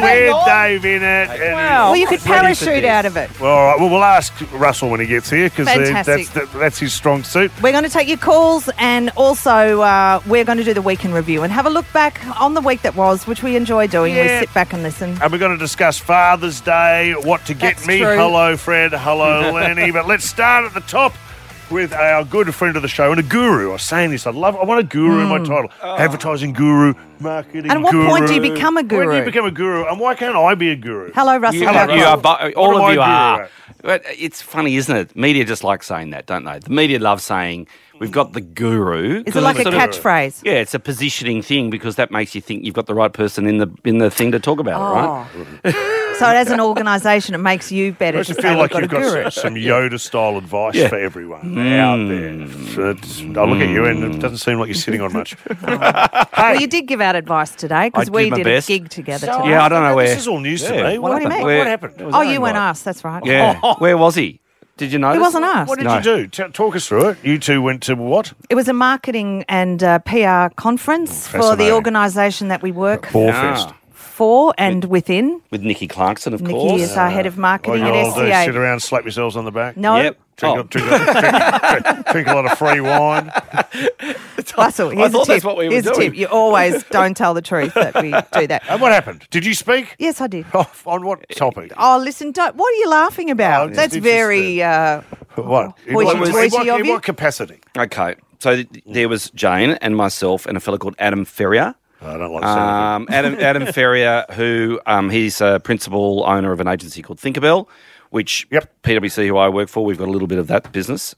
Dave in it. Well, you could parachute out of it. Well, all right. Well, we'll ask Russell when he gets here because Fantastic. that's his strong suit. We're going to take your calls, and also we're going to do the weekend review and have a look back on the week that was, which we enjoy doing. We Yeah. sit back and listen. And we're going to discuss Father's Day, what to get That's me. true. Hello, Fred. Hello, Lenny. But let's start at the top with our good friend of the show and a guru. I was saying this. I want a guru in my title. Advertising guru, marketing And at what guru. point do you become a guru? When do you become a guru? And why can't I be a guru? Hello, Russell. You Howcroft. are, all What am of you I are. guru at? But it's funny, isn't it? Media just like saying that, don't they? The media love saying we've got the guru. Is it like a sort of- catchphrase? Yeah, it's a positioning thing because that makes you think you've got the right person in the thing to talk about it, right? So as an organisation, it makes you better Makes to you say feel like we've you've got a guru. got some Yoda-style advice Yeah. for everyone out there. I look at you and it doesn't seem like you're sitting on much. Well, you did give out advice today because I we did my did best. a gig together So today. Yeah, I don't know where. This is all news to me. What do you mean? What happened? Oh, you and us. That's right. Yeah. Where was he? Did you know? It wasn't us. What did No. you do? Talk us through it. You two went to what? It was a marketing and PR conference for the fascinating. organisation that we work Ballfest. for and within. With Nikki Clarkson, of Nikki course. is our head of marketing What you all at do, SCA. sit around, slap yourselves on the back? No. Yep. Drink a lot of free wine. Russell, here's thought a tip. that's what we were Here's a doing. tip. You always don't tell the truth that we do that. And what happened? Did you speak? Yes, I did. On what topic? Oh, listen, what are you laughing about? Oh, That's just very... What? Hoity-toity of In you? what capacity? Okay. So there was Jane and myself and a fellow called Adam Ferrier. I don't like the sound of it. Adam Ferrier, who he's a principal owner of an agency called Thinkerbell, which PwC, who I work for, we've got a little bit of that business.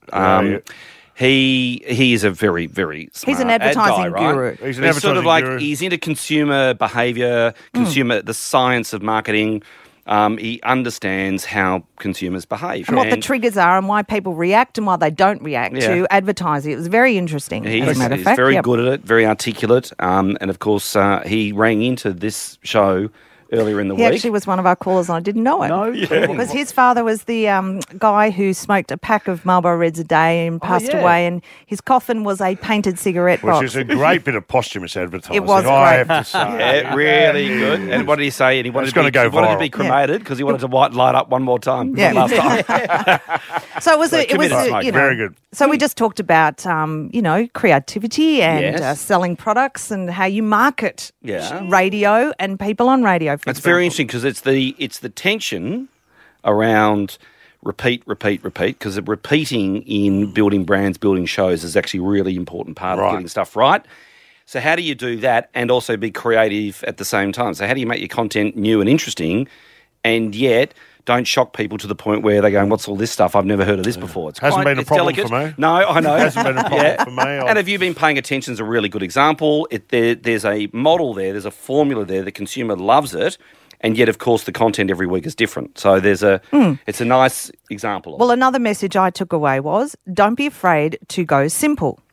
He is a very, very smart He's an advertising ad guy, guru. right? He's an He's sort of advertising like guru. he's into consumer behaviour, the science of marketing. He understands how consumers behave. And what the triggers are and why people react and why they don't react to advertising. It was very interesting, as a matter of fact. He's very Yep. good at it, very articulate. And of course, he rang into this show earlier in the He week. actually was one of our callers and I didn't know it. No, Because his father was the guy who smoked a pack of Marlboro Reds a day and passed away, and his coffin was a painted cigarette Which box. is a great bit of posthumous advertising. It was I great. have to say. Yeah, really good. And what did he say? And he wanted, It's gonna go he wanted to viral. be cremated because he wanted to light up one more time. Yeah. Last time. So it was, So it was committed smoke. you know, Very good. So we just talked about, creativity and Yes. selling products and how you market Yeah. radio and people on radio. For It's very example. interesting because it's the tension around repeat, because repeating in building brands, building shows is actually a really important part of getting stuff right. So how do you do that and also be creative at the same time? So how do you make your content new and interesting and yet don't shock people to the point where they're going, what's all this stuff? I've never heard of this before. It's Hasn't been a it's problem delicate. for me. No, I know. Hasn't been a problem for me. And if you've been paying attention, is a really good example. There's a model there, there's a formula there. The consumer loves it. And yet, of course, the content every week is different. So it's a nice example of Well, another message I took away was don't be afraid to go simple.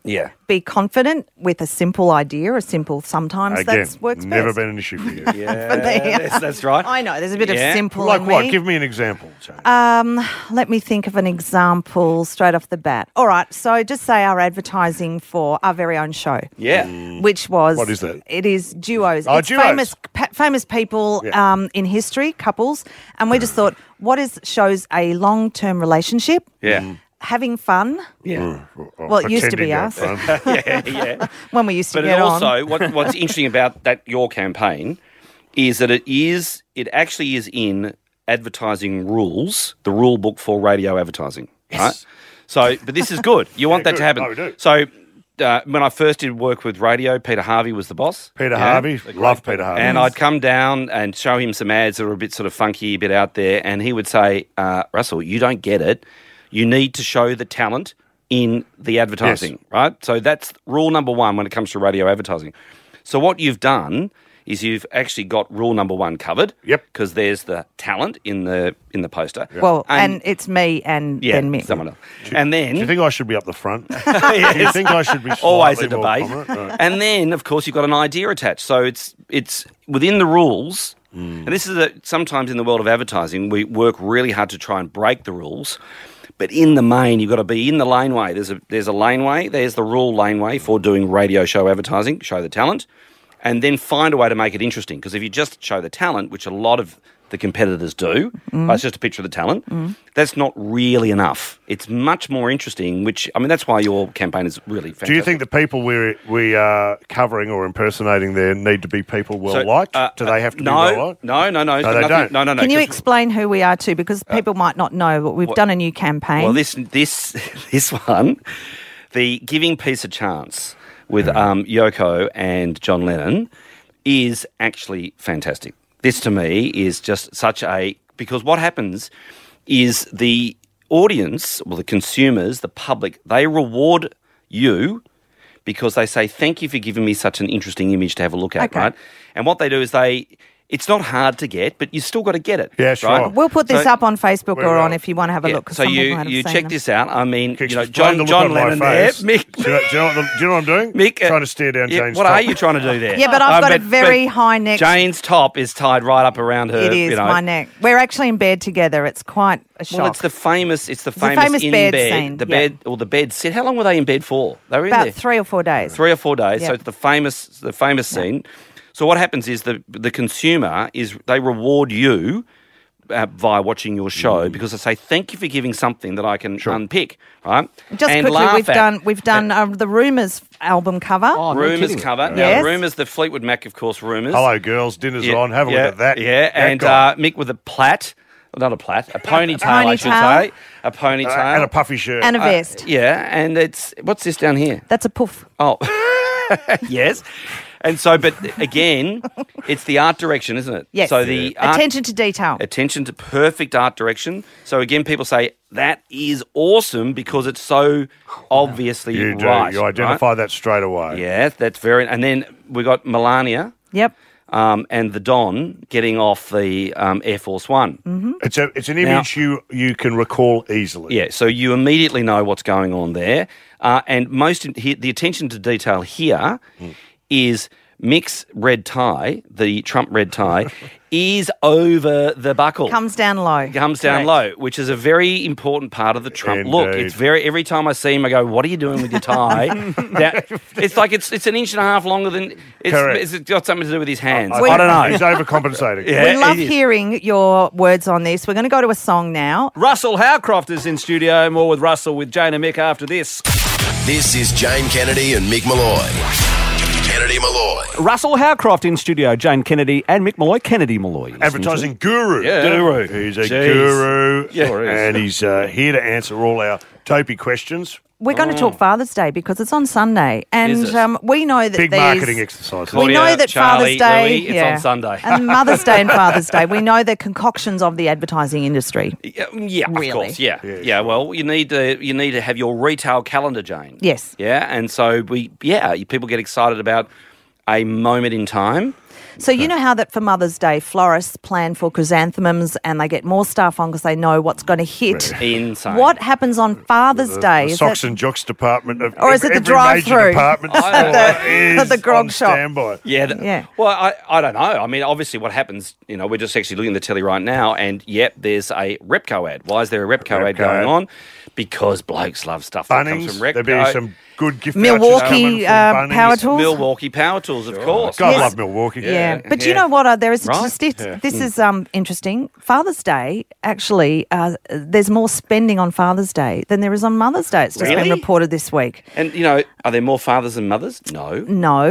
Yeah. Be confident with a simple idea, sometimes Again, that works never best. been an issue for you. Yeah, that's right. I know, there's a bit of simple Like in what? me. Give me an example. Jane. Let me think of an example straight off the bat. All right, so just say our advertising for our very own show. Yeah. Which was... What is that? It is duos. Oh, it's duos. famous people in history, couples, and we just thought, what shows a long-term relationship? Yeah. Having fun. Yeah. Well, it used to be us. yeah. When we used to But get it on. also, what's interesting about your campaign is that it actually is in advertising rules, the rule book for radio advertising. Right? So, but this is good. You want that to happen. No, we do. So, when I first did work with radio, Peter Harvey was the boss. Peter Harvey. Love Peter Harvey. And I'd come down and show him some ads that were a bit sort of funky, a bit out there, and he would say, Russell, you don't get it. You need to show the talent in the advertising, right? So that's rule number one when it comes to radio advertising. So what you've done is you've actually got rule number one covered. Yep. Because there's the talent in the poster. Well, and it's me and then Mick. Someone else. And then Do you think I should be up the front? Yes. Do you think I should be always a slightly more debate? prominent? Right. And then, of course, you've got an idea attached. So it's within the rules. And this is sometimes in the world of advertising, we work really hard to try and break the rules. But in the main, you've got to be in the laneway. There's a laneway. There's the rule laneway for doing radio show advertising, show the talent, and then find a way to make it interesting. Because if you just show the talent, which a lot of the competitors do, it's just a picture of the talent, that's not really enough. It's much more interesting, that's why your campaign is really fantastic. Do you think the people we are covering or impersonating there need to be people well-liked? Do they have to be well-liked? No. No, they don't. No. Can you explain who we are too? Because people might not know, but we've done a new campaign. Well, this one, the Giving Peace a Chance with Yoko and John Lennon is actually fantastic. This to me is just because what happens is the audience, well, the consumers, the public, they reward you because they say, thank you for giving me such an interesting image to have a look at, right? And what they do is it's not hard to get, but you still got to get it. Yeah, sure. Right? We'll put this up on Facebook Where or are on if you want to have a look. 'cause So some people might have you seen check them. this out. I mean, Explain John the look John on my Lennon there. face. Mick, Do you know what I'm doing? Mick, trying to stare down Jane's what top. are you trying to do there? Yeah, but I've got a but very high neck. Jane's top is tied right up around her. It is you know. my neck. We're actually in bed together. It's quite a shock. Well, it's the famous a famous in bed bed. scene, The yeah. bed or the bed sit. How long were they in bed for? They were in about there 3 or 4 days. 3 or 4 days. Yeah. So it's the famous scene. So what happens is the consumer they reward you via watching your show because they say thank you for giving something that I can unpick, right? Just and quickly, laugh we've done the Rumours album cover. Rumours cover. Now, Yes. Rumours, the Fleetwood Mac, of course, Rumours. Hello, girls. Dinner's on. Have a look at that. Yeah, That and guy. Mick with a plait. Not a plait, a ponytail, I should say. A ponytail. And a puffy shirt. And a vest. Yeah, and what's this down here? That's a puff. Oh, yes. And so, but again, it's the art direction, isn't it? Yes. So the art, Attention to detail. attention to perfect art direction. So again, people say that is awesome because it's so obviously You do. right. You identify that straight away. Yeah, that's very. And then we got Melania. Yep. And the Don getting off the Air Force One. Mm-hmm. It's an image you can recall easily. Yeah, so you immediately know what's going on there. And the attention to detail here is Mick's red tie, the Trump red tie, is over the buckle. Comes down low. Comes down low, which is a very important part of the Trump look. Indeed. It's every time I see him, I go, "What are you doing with your tie?" It's like it's an inch and a half longer than. It's got something to do with his hands. I don't know. He's overcompensating. Yeah, We love it is. hearing your words on this. We're going to go to a song now. Russell Howcroft is in studio. More with Russell with Jane and Mick after this. This is Jane Kennedy and Mick Malloy. Kennedy Malloy. Russell Howcroft in studio. Jane Kennedy and Mick Malloy. Kennedy Malloy. Advertising guru. Yeah. Guru. He's a Jeez. guru. Yeah. Sure is. And he's here to answer all our dopey questions. We're going to talk Father's Day because it's on Sunday, and Is it? we know that Big these marketing exercise. We know Claudia, that Charlie, Father's Day, Louis, it's on Sunday. and Mother's Day and Father's Day. We know the concoctions of the advertising industry. Yeah, Really? of course, yeah. Well, you need to have your retail calendar, Jane. Yes. Yeah, and so people get excited about a moment in time. So you know how that for Mother's Day, florists plan for chrysanthemums and they get more staff on because they know what's going to hit. Insane. What happens on Father's Day? The Is socks that- and jocks department of Or is it the every drive-through? major department store At the is grog on shop. standby. Yeah. Well, I don't know. I mean, obviously what happens, we're just actually looking at the telly right now and, yep, there's a Repco ad. Why is there a Repco ad going on? Because blokes love stuff that comes from Bunnings, Repco. there'll be some good gift Milwaukee vouchers coming from Bunnings. Power Tools? Milwaukee Power Tools, of course. God, Yes. love Milwaukee. Yeah, but do you know what? There is Right? this is interesting. Father's Day, actually, there's more spending on Father's Day than there is on Mother's Day. It's just been Really? reported this week. And, are there more fathers than mothers? No.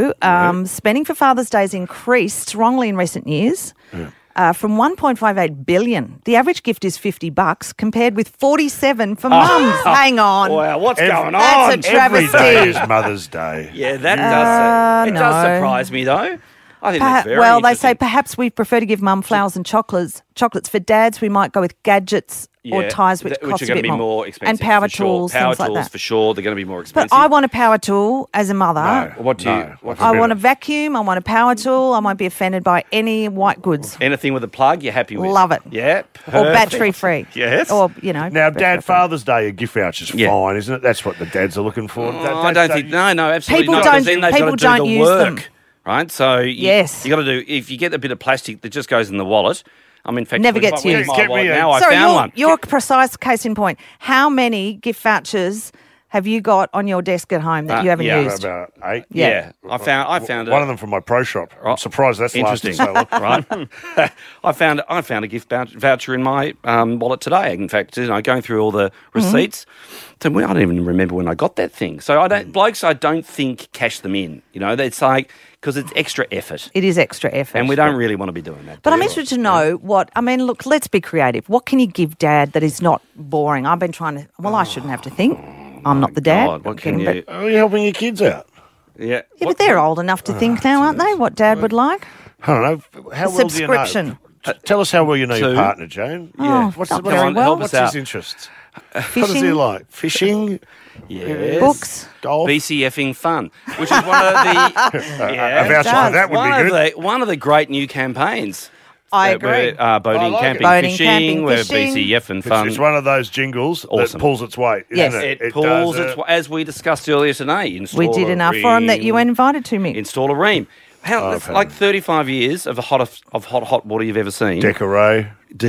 No, spending for Father's Day has increased strongly in recent years. From 1.58 billion, the average gift is $50, compared with 47 for mums. Hang on, Wow, what's going on? That's a Every travesty. day is Mother's Day. Yeah, that does. It does no. surprise me, though. I think that's very Well, they interesting. say perhaps we prefer to give mum flowers and chocolates. For dads, we might go with gadgets or ties, which cost are a going bit to be more expensive. and power for sure. tools, Power things like tools that. for sure. They're going to be more But expensive. I want a power tool as a mother. What do you? No. What I want a vacuum. I want a power tool. I won't be offended by any white goods. Anything with a plug, you're happy with? Love it. Yeah. Or perfect. battery free. Yes. Or, Now, battery Dad, free. Father's Day, a gift voucher's fine, isn't it? That's what the dads are looking for. I don't think. No, absolutely People not. don't- 'cause then they've people got to don't do the use them. work, right? So Yes. you got to do. If you get a bit of plastic that just goes in the wallet, in fact, Never gets used. My wallet now, Sorry, I found one. you're a precise case in point. How many gift vouchers have you got on your desk at home that you haven't used? About 8. Yeah, I found one of them from my pro shop. I'm surprised that's lasted interesting, so long. right? I found a gift voucher in my wallet today. In fact, going through all the receipts, so I don't even remember when I got that thing. So I don't think cash them in. It's like because it's extra effort. It is extra effort. And we don't really want to be doing that. But I'm interested to know look, let's be creative. What can you give Dad that is not boring? I've been trying to, I shouldn't have to think. I'm not the dad. God, what can you? Are you helping your kids out? Yeah. Yeah, but they're old enough to think now, aren't they? What Dad would like? I don't know. How well do you know? Subscription. Tell us how well you know your Two. partner, Jane. Oh, What's, not what's, very well. what's Help us his out. interests? What does he Fishing. like? Fishing? Yes. Books. Golf? BCFing fun, which is one of the A voucher for that would be good. One of the great new campaigns. I agree. Boating, like camping, it. Boating, fishing, camping, we're fishing. BCFing fun. It's one of those jingles Awesome. that pulls its weight, isn't Yes. it? It pulls does, its, as we discussed earlier today. We did enough for him that you invited to me. Install a ream. It's like 35 years of the hot water you've ever seen. Decorate.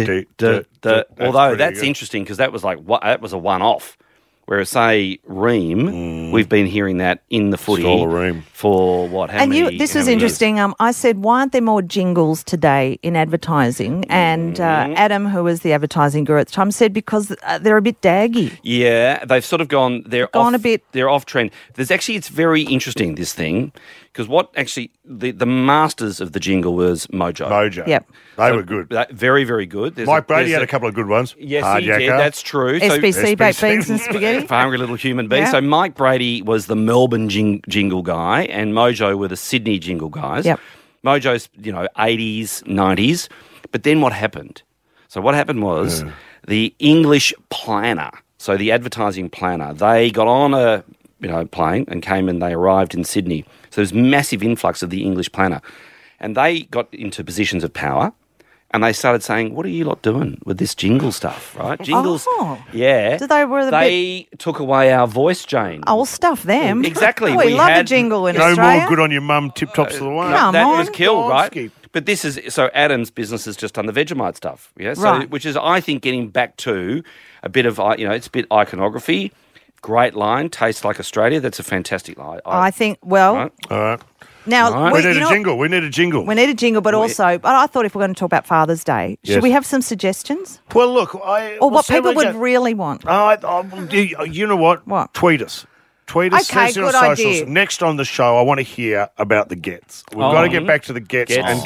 Although that's interesting because that was that was a one-off. Whereas, say, ream, we've been hearing that in the footy Install a ream. for what? How many? This how was many interesting. I said, why aren't there more jingles today in advertising? And Adam, who was the advertising guru at the time, said because they're a bit daggy. Yeah, they've sort of gone. They're Gone off, a bit. They're off trend. It's very interesting, this thing, because what actually the masters of the jingle was Mojo. Mojo. Yep. They were good. Very, very good. Mike Brady had a couple of good ones. Yes, Hard he did. Yakka. That's true. SBC, baked beans and spaghetti. For hungry little human beings. Yeah. So Mike Brady was the Melbourne jingle guy, and Mojo were the Sydney jingle guys. Yep. Mojo's 80s, 90s. But then what happened? So what happened was the English planner, so the advertising planner, they got on a plane and came and they arrived in Sydney. So there's massive influx of the English planner, and they got into positions of power. And they started saying, "What are you lot doing with this jingle stuff?" Right? Jingles. Oh. Yeah. So they took away our voice, Jane. I'll stuff them. Exactly. We love a had jingle in No Australia. more good on your mum, tip tops of the way. Come that on. was killed, right? Gonski. But this is so Adam's business has just done the Vegemite stuff, yeah. So Right. which is I think getting back to a bit of it's a bit iconography. Great line, tastes like Australia. That's a fantastic line. I think, well, Right? All right. now Right. We you need know- a jingle. We need a jingle. We need a jingle, but also, I thought if we're going to talk about Father's Day, should Yes. we have some suggestions? Well, look, Or what people would really want? You know what? What? Tweet us. Tweet us. Okay, send us good on socials. idea. Next on the show, I want to hear about the gets. We've got to get back to the gets Gets. and get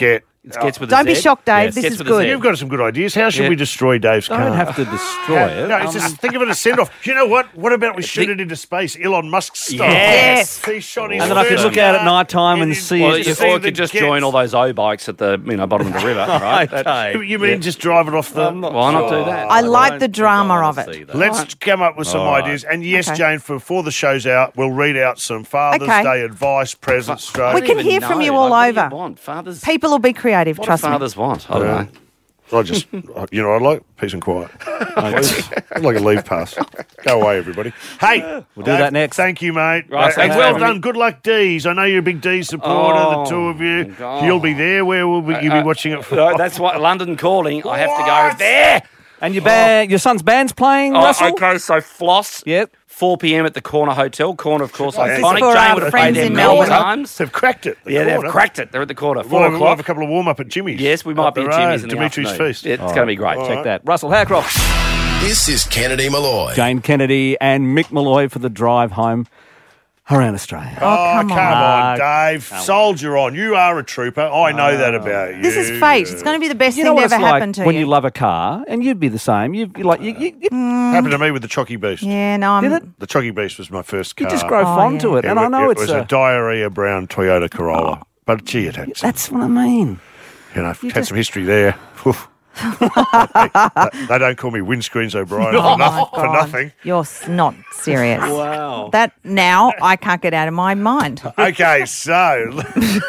It gets with a Don't be Z. shocked, Dave. Yes. This Gets is with a Z. good. You've got some good ideas. How should Yeah. we destroy Dave's car? Don't have to destroy it. No, just think of it as send-off. You know what? What about we shoot it into space, Elon Musk style? Yes. He shot his And then I could first look out at car night time and you- see Well, it. you or see you the could just Gets. join all those O-bikes at the bottom of the river, right? Okay. You mean just drive it off the... Why not do that? I like the drama of it. Let's come up with some All right. ideas. And yes, Okay. Jane, before the show's out, we'll read out some Father's Okay. Day advice, presents, straight. We can hear from you all What do over. you want? Fathers. People will be creative, What do trust me. fathers want? I don't know. I just, you know what I like? Peace and quiet. I'd like a leave pass. Go away, everybody. Hey, We'll do that next. Thank you, mate. Right, and thanks well for having done. me. Good luck, Dees. I know you're a big Dees supporter, the two of you. God. You'll be there. Where will you be watching it from? No, that's what London calling. I have to go there. And your son's band's playing, Oh, Russell? okay, so Floss. Yep. 4 p.m. at the Corner Hotel. Corner, of course, This is iconic. for Jane our would have friends played there in many Melbourne. times. They've cracked it. Yeah, they've cracked it. They're at the Corner. 4 We'll have o'clock. a couple of warm-up at Jimmy's. Yes, we might Up be the at road, Jimmy's in the Dimitri's afternoon. Feast. It's going to be great. Check that. Russell Howcroft, This is Kennedy Malloy. Jane Kennedy, and Mick Malloy for the drive home around Australia. Oh, come on, on. Dave. Soldier on. You are a trooper. I know that about you. This is fate. It's going to be the best You know thing what that it's ever like happened to when you. you love a car, and you'd be the same. You Happened to me with the Chocky Beast. Yeah, no, I'm. The Chocky Beast was my first car. you just grow fond to it, and I know it it's was a diarrhea brown Toyota Corolla. But gee, it had some, that's what I mean. had some history there. Oof. they don't call me Windscreens O'Brien for nothing. You're not serious. Wow. That now I can't get out of my mind. Okay, so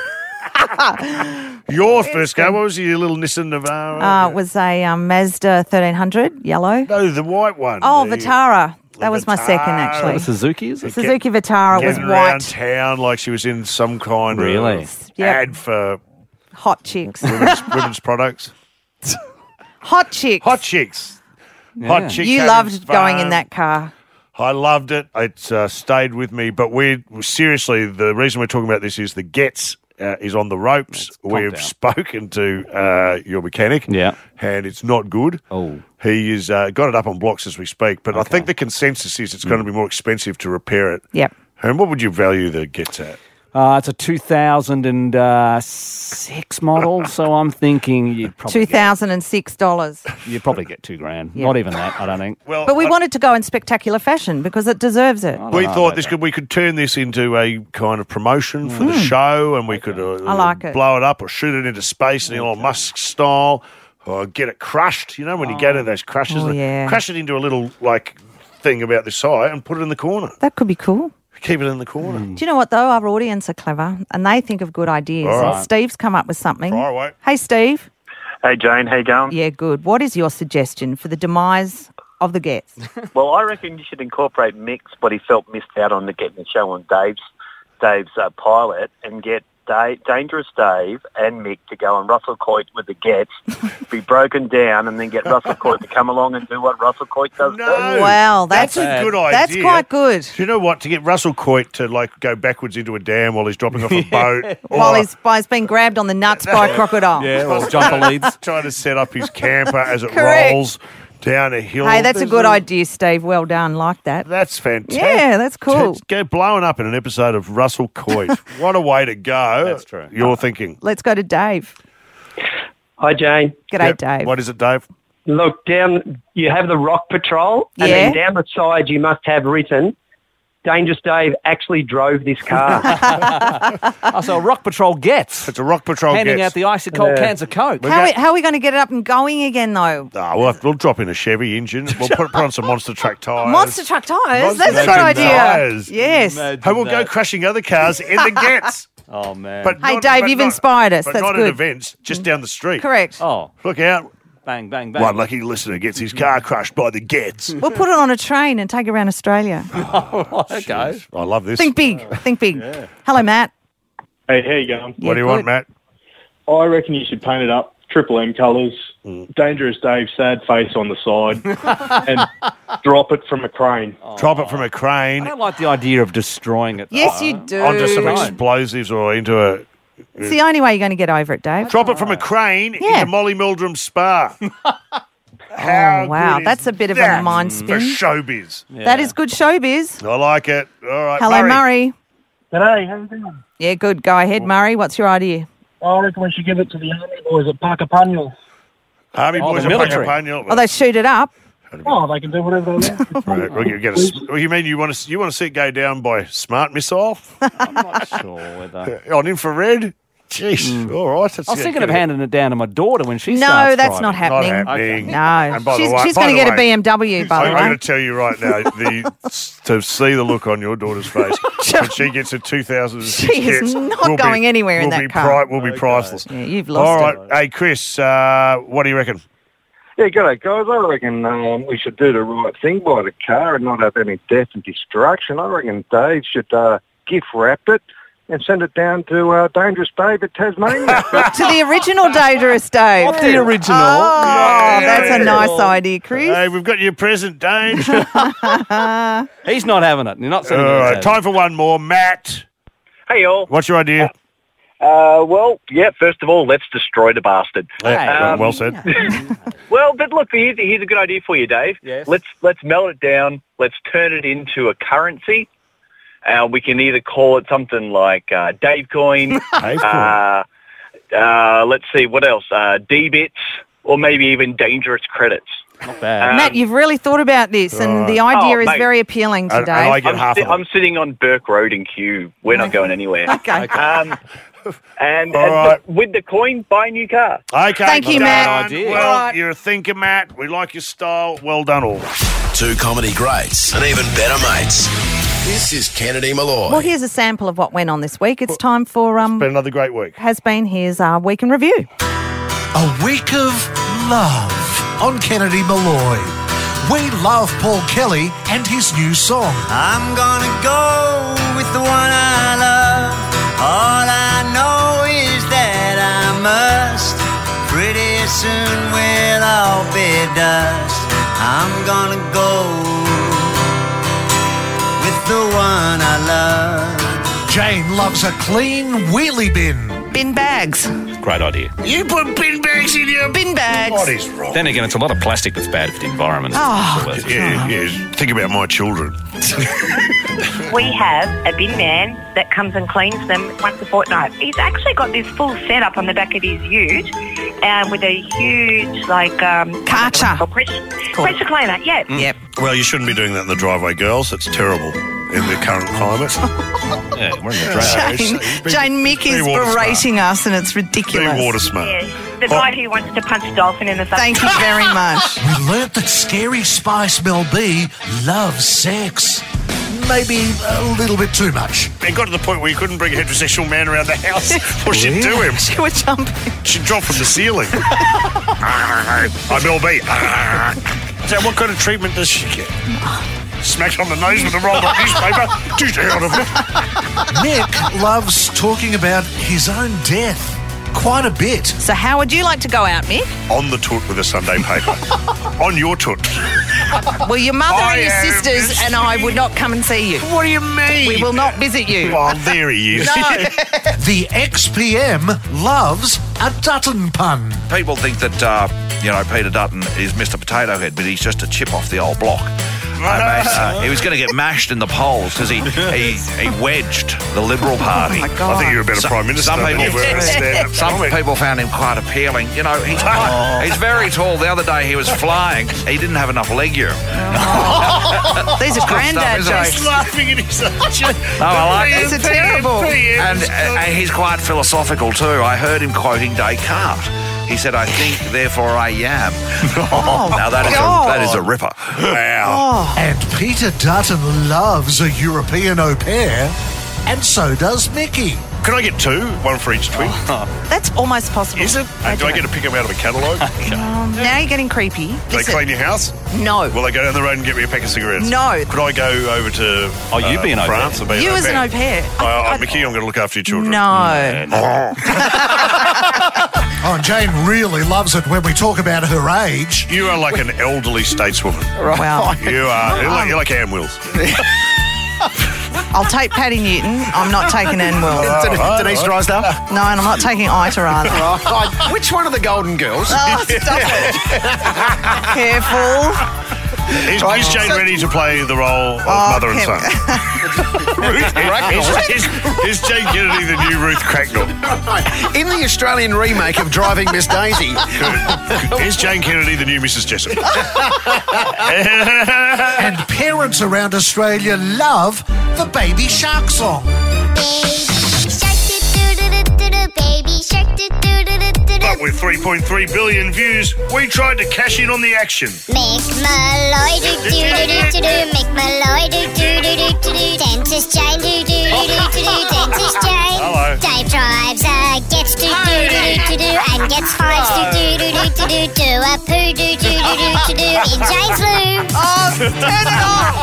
your first car, what was your little Nissan Navara? It was a Mazda 1300, yellow. No, the white one. Oh, the Vitara. That was my second, Vitara. actually. The Suzuki, is it? Suzuki Vitara was Getting around white. town like she was in some kind Really? of Yep. ad for Hot chicks. women's products. Hot chicks. Hot chicks. Hot chicks. You having loved going in fun. that car. I loved it. It stayed with me. But seriously, the reason we're talking about this is the Getz is on the ropes. We've down. spoken to your mechanic. Yeah. And it's not good. Oh. He has got it up on blocks as we speak. But I think the consensus is it's going to be more expensive to repair it. Yep. And what would you value the Getz at? It's a 2006 model, so I'm thinking you'd probably $2,006. you'd probably get $2,000. Yeah. Not even that, I don't think. Well, But we wanted to go in spectacular fashion because it deserves it. we thought we could turn this into a kind of promotion for the show, and we could I like it. blow it up or shoot it into space in Elon Musk style, or get it crushed. You know, when you go to those crushes, Oh, yeah. crush it into a little thing about this high and put it in the corner. That could be cool. Keep it in the corner. Do you know what, though? Our audience are clever and they think of good ideas. All right. And Steve's come up with something. Fire away. Hey, Steve. Hey, Jane, how you going? Yeah, good. What is your suggestion for the demise of the Getz? Well, I reckon you should incorporate Mick's, but he felt missed out on getting the show on Dave's pilot, and get Dangerous Dave and Mick to go on Russell Coit with the Getz, be broken down, and then get Russell Coit to come along and do what Russell Coit does. No, Well, that's a good idea. That's quite good. Do you know what? To get Russell Coit to go backwards into a dam while he's dropping off a boat, While he's being grabbed on the nuts by a crocodile. Yeah, or jumper leads. trying to set up his camper as it Correct. rolls down a hill. Hey, that's a There's good idea, Steve. Well done. Like that. That's fantastic. Yeah, that's cool. Go blowing up in an episode of Russell Coit. What a way to go. That's true. You're thinking. Let's go to Dave. Hi, Jane. G'day, Yep. Dave. What is it, Dave? Look, you have the Rock Patrol, and then down the side you must have written, Dangerous Dave actually drove this car. So a Rock Patrol gets. It's a Rock Patrol handing Getz. out the icy cold cans of Coke. How are we going to get it up and going again, though? We'll drop in a Chevy engine. We'll put on some Monster Truck tyres. Monster truck tyres? Monster That's a good Truck idea. tyres. Yes. And we'll go crushing other cars in the Getz. Oh, man. But Hey, not- Dave, but you've not- inspired us. But That's not good. at events, just down the street. Correct. Oh, Look out. bang, bang, bang. One lucky listener gets his car crushed by the Getz. We'll put it on a train and take it around Australia. Okay. I love this. Think big. Think big. Hello, Matt. Hey, how you going? What do you want, Matt? I reckon you should paint it up, Triple M colours, Dangerous Dave, sad face on the side, and drop it from a crane. Drop it from a crane. I don't like the idea of destroying it. Yes, you do. Onto some explosives or into a... It's the only way you're going to get over it, Dave. Drop it from a crane Yeah. into Molly Meldrum's spa. Oh, wow. That's a bit of a mind for spin. showbiz. That is good showbiz. I like it. All right, Hello, Murray. G'day, how you doing? Yeah, good. Go ahead, Murray. What's your idea? I reckon we should give it to the Army boys at Parkapunyal. Army boys the are military. Parkapunyal. Oh, they shoot it up. Oh, they can do whatever they want. Right, well, you mean you want to see it go down by smart missile? I'm not sure whether. On infrared? Jeez, all right. I was thinking of handing it down to my daughter when she No, starts that's driving. not happening. Not happening. No. And by the way- She's by going to the get a way, BMW, by the I'm way. going to tell you right now, to see the look on your daughter's face when she gets a 2006 She is Jets not will going anywhere in will that be car. Will be priceless. Yeah, you've lost All it. right. Hey, Chris, what do you reckon? Yeah, g'day, guys. I reckon we should do the right thing by the car and not have any death and destruction. I reckon Dave should gift wrap it and send it down to Dangerous Dave at Tasmania. To the original Dangerous Dave. What's the original? Oh, that's a nice idea, Chris. Hey, we've got your present, Dave. He's not having it. You're not sending All it. right, time for one more. Matt, Hey, all. what's your idea? Well, yeah, first of all, let's destroy the bastard. Well said. Well, but look, here's a good idea for you, Dave. Yes. Let's melt it down. Let's turn it into a currency. We can either call it something like Davecoin. Let's see, what else? D-bits, or maybe even dangerous credits. Not bad. Matt, you've really thought about this, and the idea is mate. very appealing to And Dave. I get half of it. I'm sitting on Burke Road in Kew. We're not going anywhere. Okay. And All right. but with the coin, buy a new car. Okay. Thank you, done. Matt. Idea. Well, All right. you're a thinker, Matt. We like your style. Well done, all. Two comedy greats and even better mates. This is Kennedy Malloy. Well, here's a sample of what went on this week. It's time for Been another great week. has been his week in review. A week of love on Kennedy Malloy. We love Paul Kelly and his new song. I'm gonna go with the one I love. All I know is that I must. Pretty soon we'll all be dust. I'm gonna go with the one I love. Jane loves a clean wheelie bin. Bin bags. Great idea. You put bin bags in your Bin bags. What is wrong? Then again, it's a lot of plastic that's bad for the environment. Oh. Yeah. Think about my children. We have a bin man that comes and cleans them once a fortnight. He's actually got this full setup on the back of his ute with a huge, Karcher. Pressure cleaner, yeah. Yep. Well, you shouldn't be doing that in the driveway, girls. It's terrible in the current climate. Yeah, we're in the drought. Jane Mick is be water berating us, and it's Be ridiculous. water smart. Yeah. The guy who wants to punch a dolphin in the sun. Thank you very much. We learnt that Scary Spice Mel B loves sex. Maybe a little bit too much. It got to the point where you couldn't bring a heterosexual man around the house or she'd do him. She would jump. She'd drop from the ceiling. I'm LB. So what kind of treatment does she get? Smacked on the nose with a rolled up newspaper. Just out of it. Nick loves talking about his own death quite a bit. So how would you like to go out, Mick? On the toot with a Sunday paper. On your toot. Well, your mother I and your am sisters and I would not come and see you. What do you mean? We will not visit you. Oh, there he is. No. The XPM loves a Dutton pun. People think that, Peter Dutton is Mr. Potato Head, but he's just a chip off the old block. He was going to get mashed in the polls because he wedged the Liberal Party. Oh, my God. I think you're a better Prime Minister Some than people, you were a stand-up some comic. people found him quite appealing. You know, he's very tall. The other day he was flying. He didn't have enough leg room. These are granddad isn't it? jokes. He's laughing at his own. No, I like These are terrible. And he's quite philosophical too. I heard him quoting Descartes. He said, "I think, therefore I am." Now that is a ripper. Wow. And Peter Dutton loves a European au pair, and so does Mickey. Can I get two? One for each twin? That's almost possible. Is it? Do I get to pick them out of a catalogue? Now you're getting creepy. Do they clean your house? No. Will they go down the road and get me a pack of cigarettes? No. Could I go over to you'd be an au pair. France? And be You as an au pair. Mickey, I'm going to look after your children. No. Oh, and Jane really loves it when we talk about her age. You are like an elderly stateswoman. Wow. You are. You're like Ann Wills. I'll take Patty Newton. I'm not taking Ann Wills. Denise Drysdale? No, and I'm not taking Ita either. Which one of the Golden Girls? Oh, stop it. Careful. Is Jane ready to play the role of mother and son? Is Jane Kennedy the new Ruth Cracknell? In the Australian remake of Driving Miss Daisy. Is Jane Kennedy the new Mrs. Jessup? And parents around Australia love the Baby Shark song. But with 3.3 billion views, we tried to cash in on the action. Make Malloy do-do-do-do-do-do, make Malloy do-do-do-do-do-do, Dentist Jane do-do-do-do-do-do, Dentist Jane. Hello. Dave drives gets do-do-do-do-do-do, and gets fives do-do-do-do-do-do, do a poo do-do-do-do-do-do in Jane's loo. Oh, turn it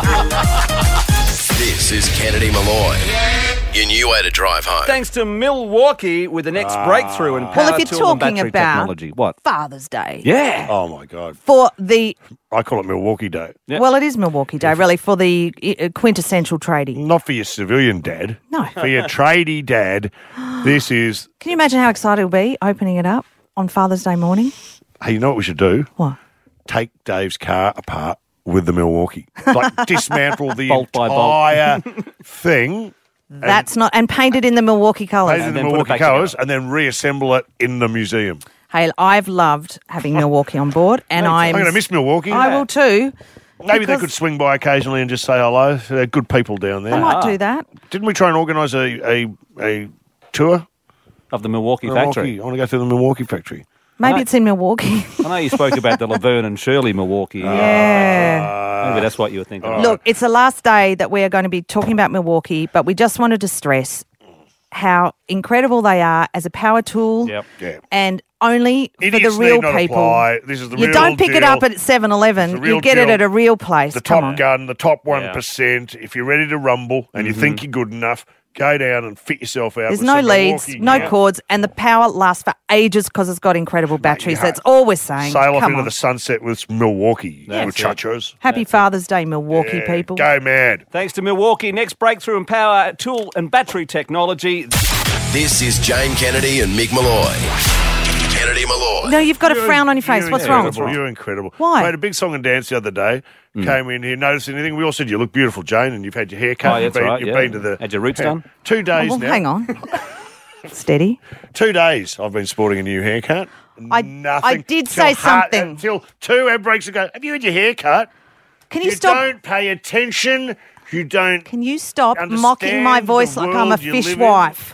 off! This is Kennedy Malloy. Your new way to drive home. Thanks to Milwaukee with the next breakthrough in power Well, if you're tool and talking battery about technology. What? Father's Day. Yeah. Oh, my God. For the... I call it Milwaukee Day. Well, it is Milwaukee Day, really, for the quintessential tradie. Not for your civilian dad. No. For your tradie dad, this is... Can you imagine how excited he'll be opening it up on Father's Day morning? Hey, you know what we should do? What? Take Dave's car apart with the Milwaukee. Like, dismantle the Bolt by bolt. entire thing. That's not... And paint it in the Milwaukee colours. Paint it in the Milwaukee colours and then reassemble it in the museum. Hey, I've loved having Milwaukee on board, and I'm going to miss Milwaukee. I will too. Maybe they could swing by occasionally and just say hello. They're good people down there. They might do that. Didn't we try and organise a tour? Of the Milwaukee factory. I want to go through the Milwaukee factory. Maybe it's in Milwaukee. I know you spoke about the Laverne and Shirley Milwaukee. Yeah. Maybe that's what you were thinking. Look, it's the last day that we are going to be talking about Milwaukee, but we just wanted to stress how incredible they are as a power tool. Yep. Yeah. And only Idiots for the real need not people. apply. This is the You real don't pick it deal. up at 7-Eleven. It's the real You get it deal. at a real place. The Come top on. gun, the top 1%. If you're ready to rumble and you Mm-hmm. think you're good enough, go down and fit yourself out. There's with no some leads, Milwaukee no gear. cords, and the power lasts for ages because it's got incredible batteries. That's all we're saying. Sail off Come into on. the sunset with Milwaukee, That's muchachos. Happy Father's Day, Milwaukee people. Go mad. Thanks to Milwaukee, next breakthrough in power tool and battery technology. This is Jane Kennedy and Mick Malloy. Kennedy Malloy. No, you've got a frown on your face. You're What's wrong? incredible. You're incredible. Why? Played a big song and dance the other day. Came in here, noticed anything. We all said you look beautiful, Jane, and you've had your hair cut. Oh, that's right, You've yeah. been to the... Had your roots done? 2 days Well, now. hang on. Steady. 2 days I've been sporting a new haircut. I Nothing. did till say something. Until 2 ad breaks ago. Have you had your hair cut? Can you stop? Don't pay attention. You don't... Can you stop understand mocking my the voice like I'm a world you live in. fishwife?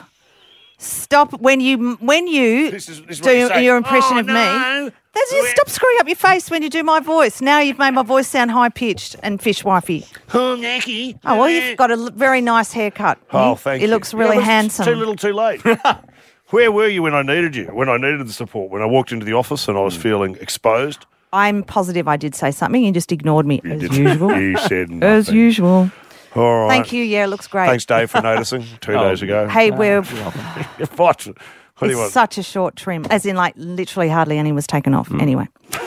Stop when you This is what do you say. your impression Oh, of me. no. That's just stop screwing up your face when you do my voice. Now you've made my voice sound high pitched and fishwifey. Oh, Nicky. Oh well, you've got a very nice haircut. Oh, thank you. It looks really Yeah, but it's handsome. Too little, too late. Where were you when I needed you? When I needed the support? When I walked into the office and I was feeling exposed? I'm positive I did say something. You just ignored me as did. usual. You said nothing. As usual. All right. Thank you. Yeah, it looks great. Thanks, Dave, for noticing 2 days ago. Hey, we're What do you it's want? such a short trim, as in like literally hardly any was taken off. Anyway.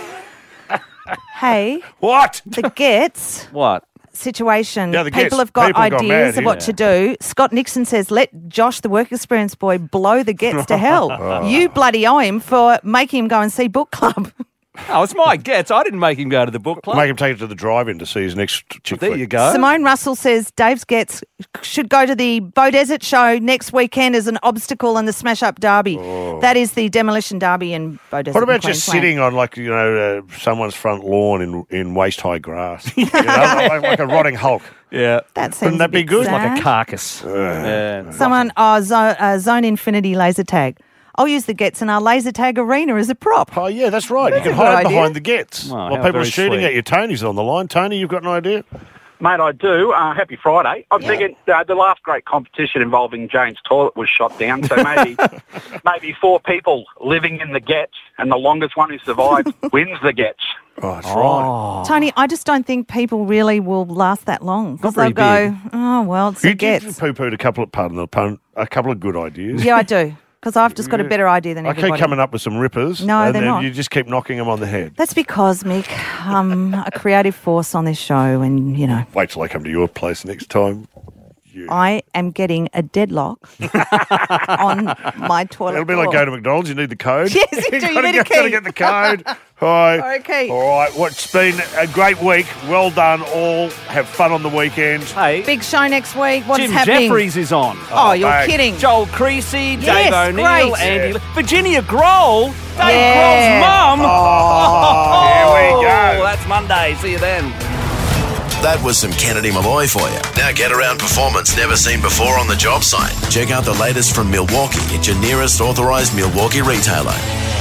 Hey. What? The Gets What? situation. Yeah, the People Gets. have got People got ideas mad, of what yeah. to do. Scott Nixon says, let Josh, the work experience boy, blow the Gets to hell. Oh. You bloody owe him for making him go and see book club. Oh, it's my Gets. I didn't make him go to the book club. Make him take it to the drive-in to see his next chick There flick. you go. Simone Russell says Dave's Gets should go to the Bow Desert show next weekend as an obstacle in the Smash Up Derby. That is the demolition derby in Bow Desert. What about in just Queensland. sitting on, like, someone's front lawn in waist-high grass? Like a rotting hulk. Yeah. That seems Wouldn't that a be bit good? sad. Like a carcass. Yeah. Someone, Zone Infinity laser tag. I'll use the Gets in our laser tag arena as a prop. Oh, yeah, that's right. That's you a can good hide idea. behind the Gets Wow, while how people are very shooting sweet. at you. Tony's on the line. Tony, you've got an idea? Mate, I do. Happy Friday. I'm thinking the last great competition involving Jane's toilet was shot down, so maybe 4 people living in the Gets, and the longest one who survived wins the Gets. Oh, that's right. Tony, I just don't think people really will last that long because they'll Not go, very oh, well, it's You the did Gets. poo-pooed a couple of, pardon the pun, a couple of good ideas. Yeah, I do because I've just got a better idea than I everybody. keep coming up with some rippers. No, and they're then not. you just keep knocking them on the head. That's because, Mick, I'm a creative force on this show and, Wait till I come to your place next time. I am getting a deadlock on my toilet It'll be like door. going to McDonald's. You need the code. Yes, you do. You need a key. Got to get the code. Hi. Okay. All right. Well, it's been a great week. Well done, all. Have fun on the weekend. Hey, Big show next week. What's Jim happening? Jeffries is on. Oh, you're mate. kidding. Joel Creasy, Yes, Dave O'Neill, great. Andy, Virginia Grohl, Dave Yeah. Grohl's mum. Oh, here we go. That's Monday. See you then. That was some Kennedy Malloy for you. Now get around performance never seen before on the job site. Check out the latest from Milwaukee at your nearest authorised Milwaukee retailer.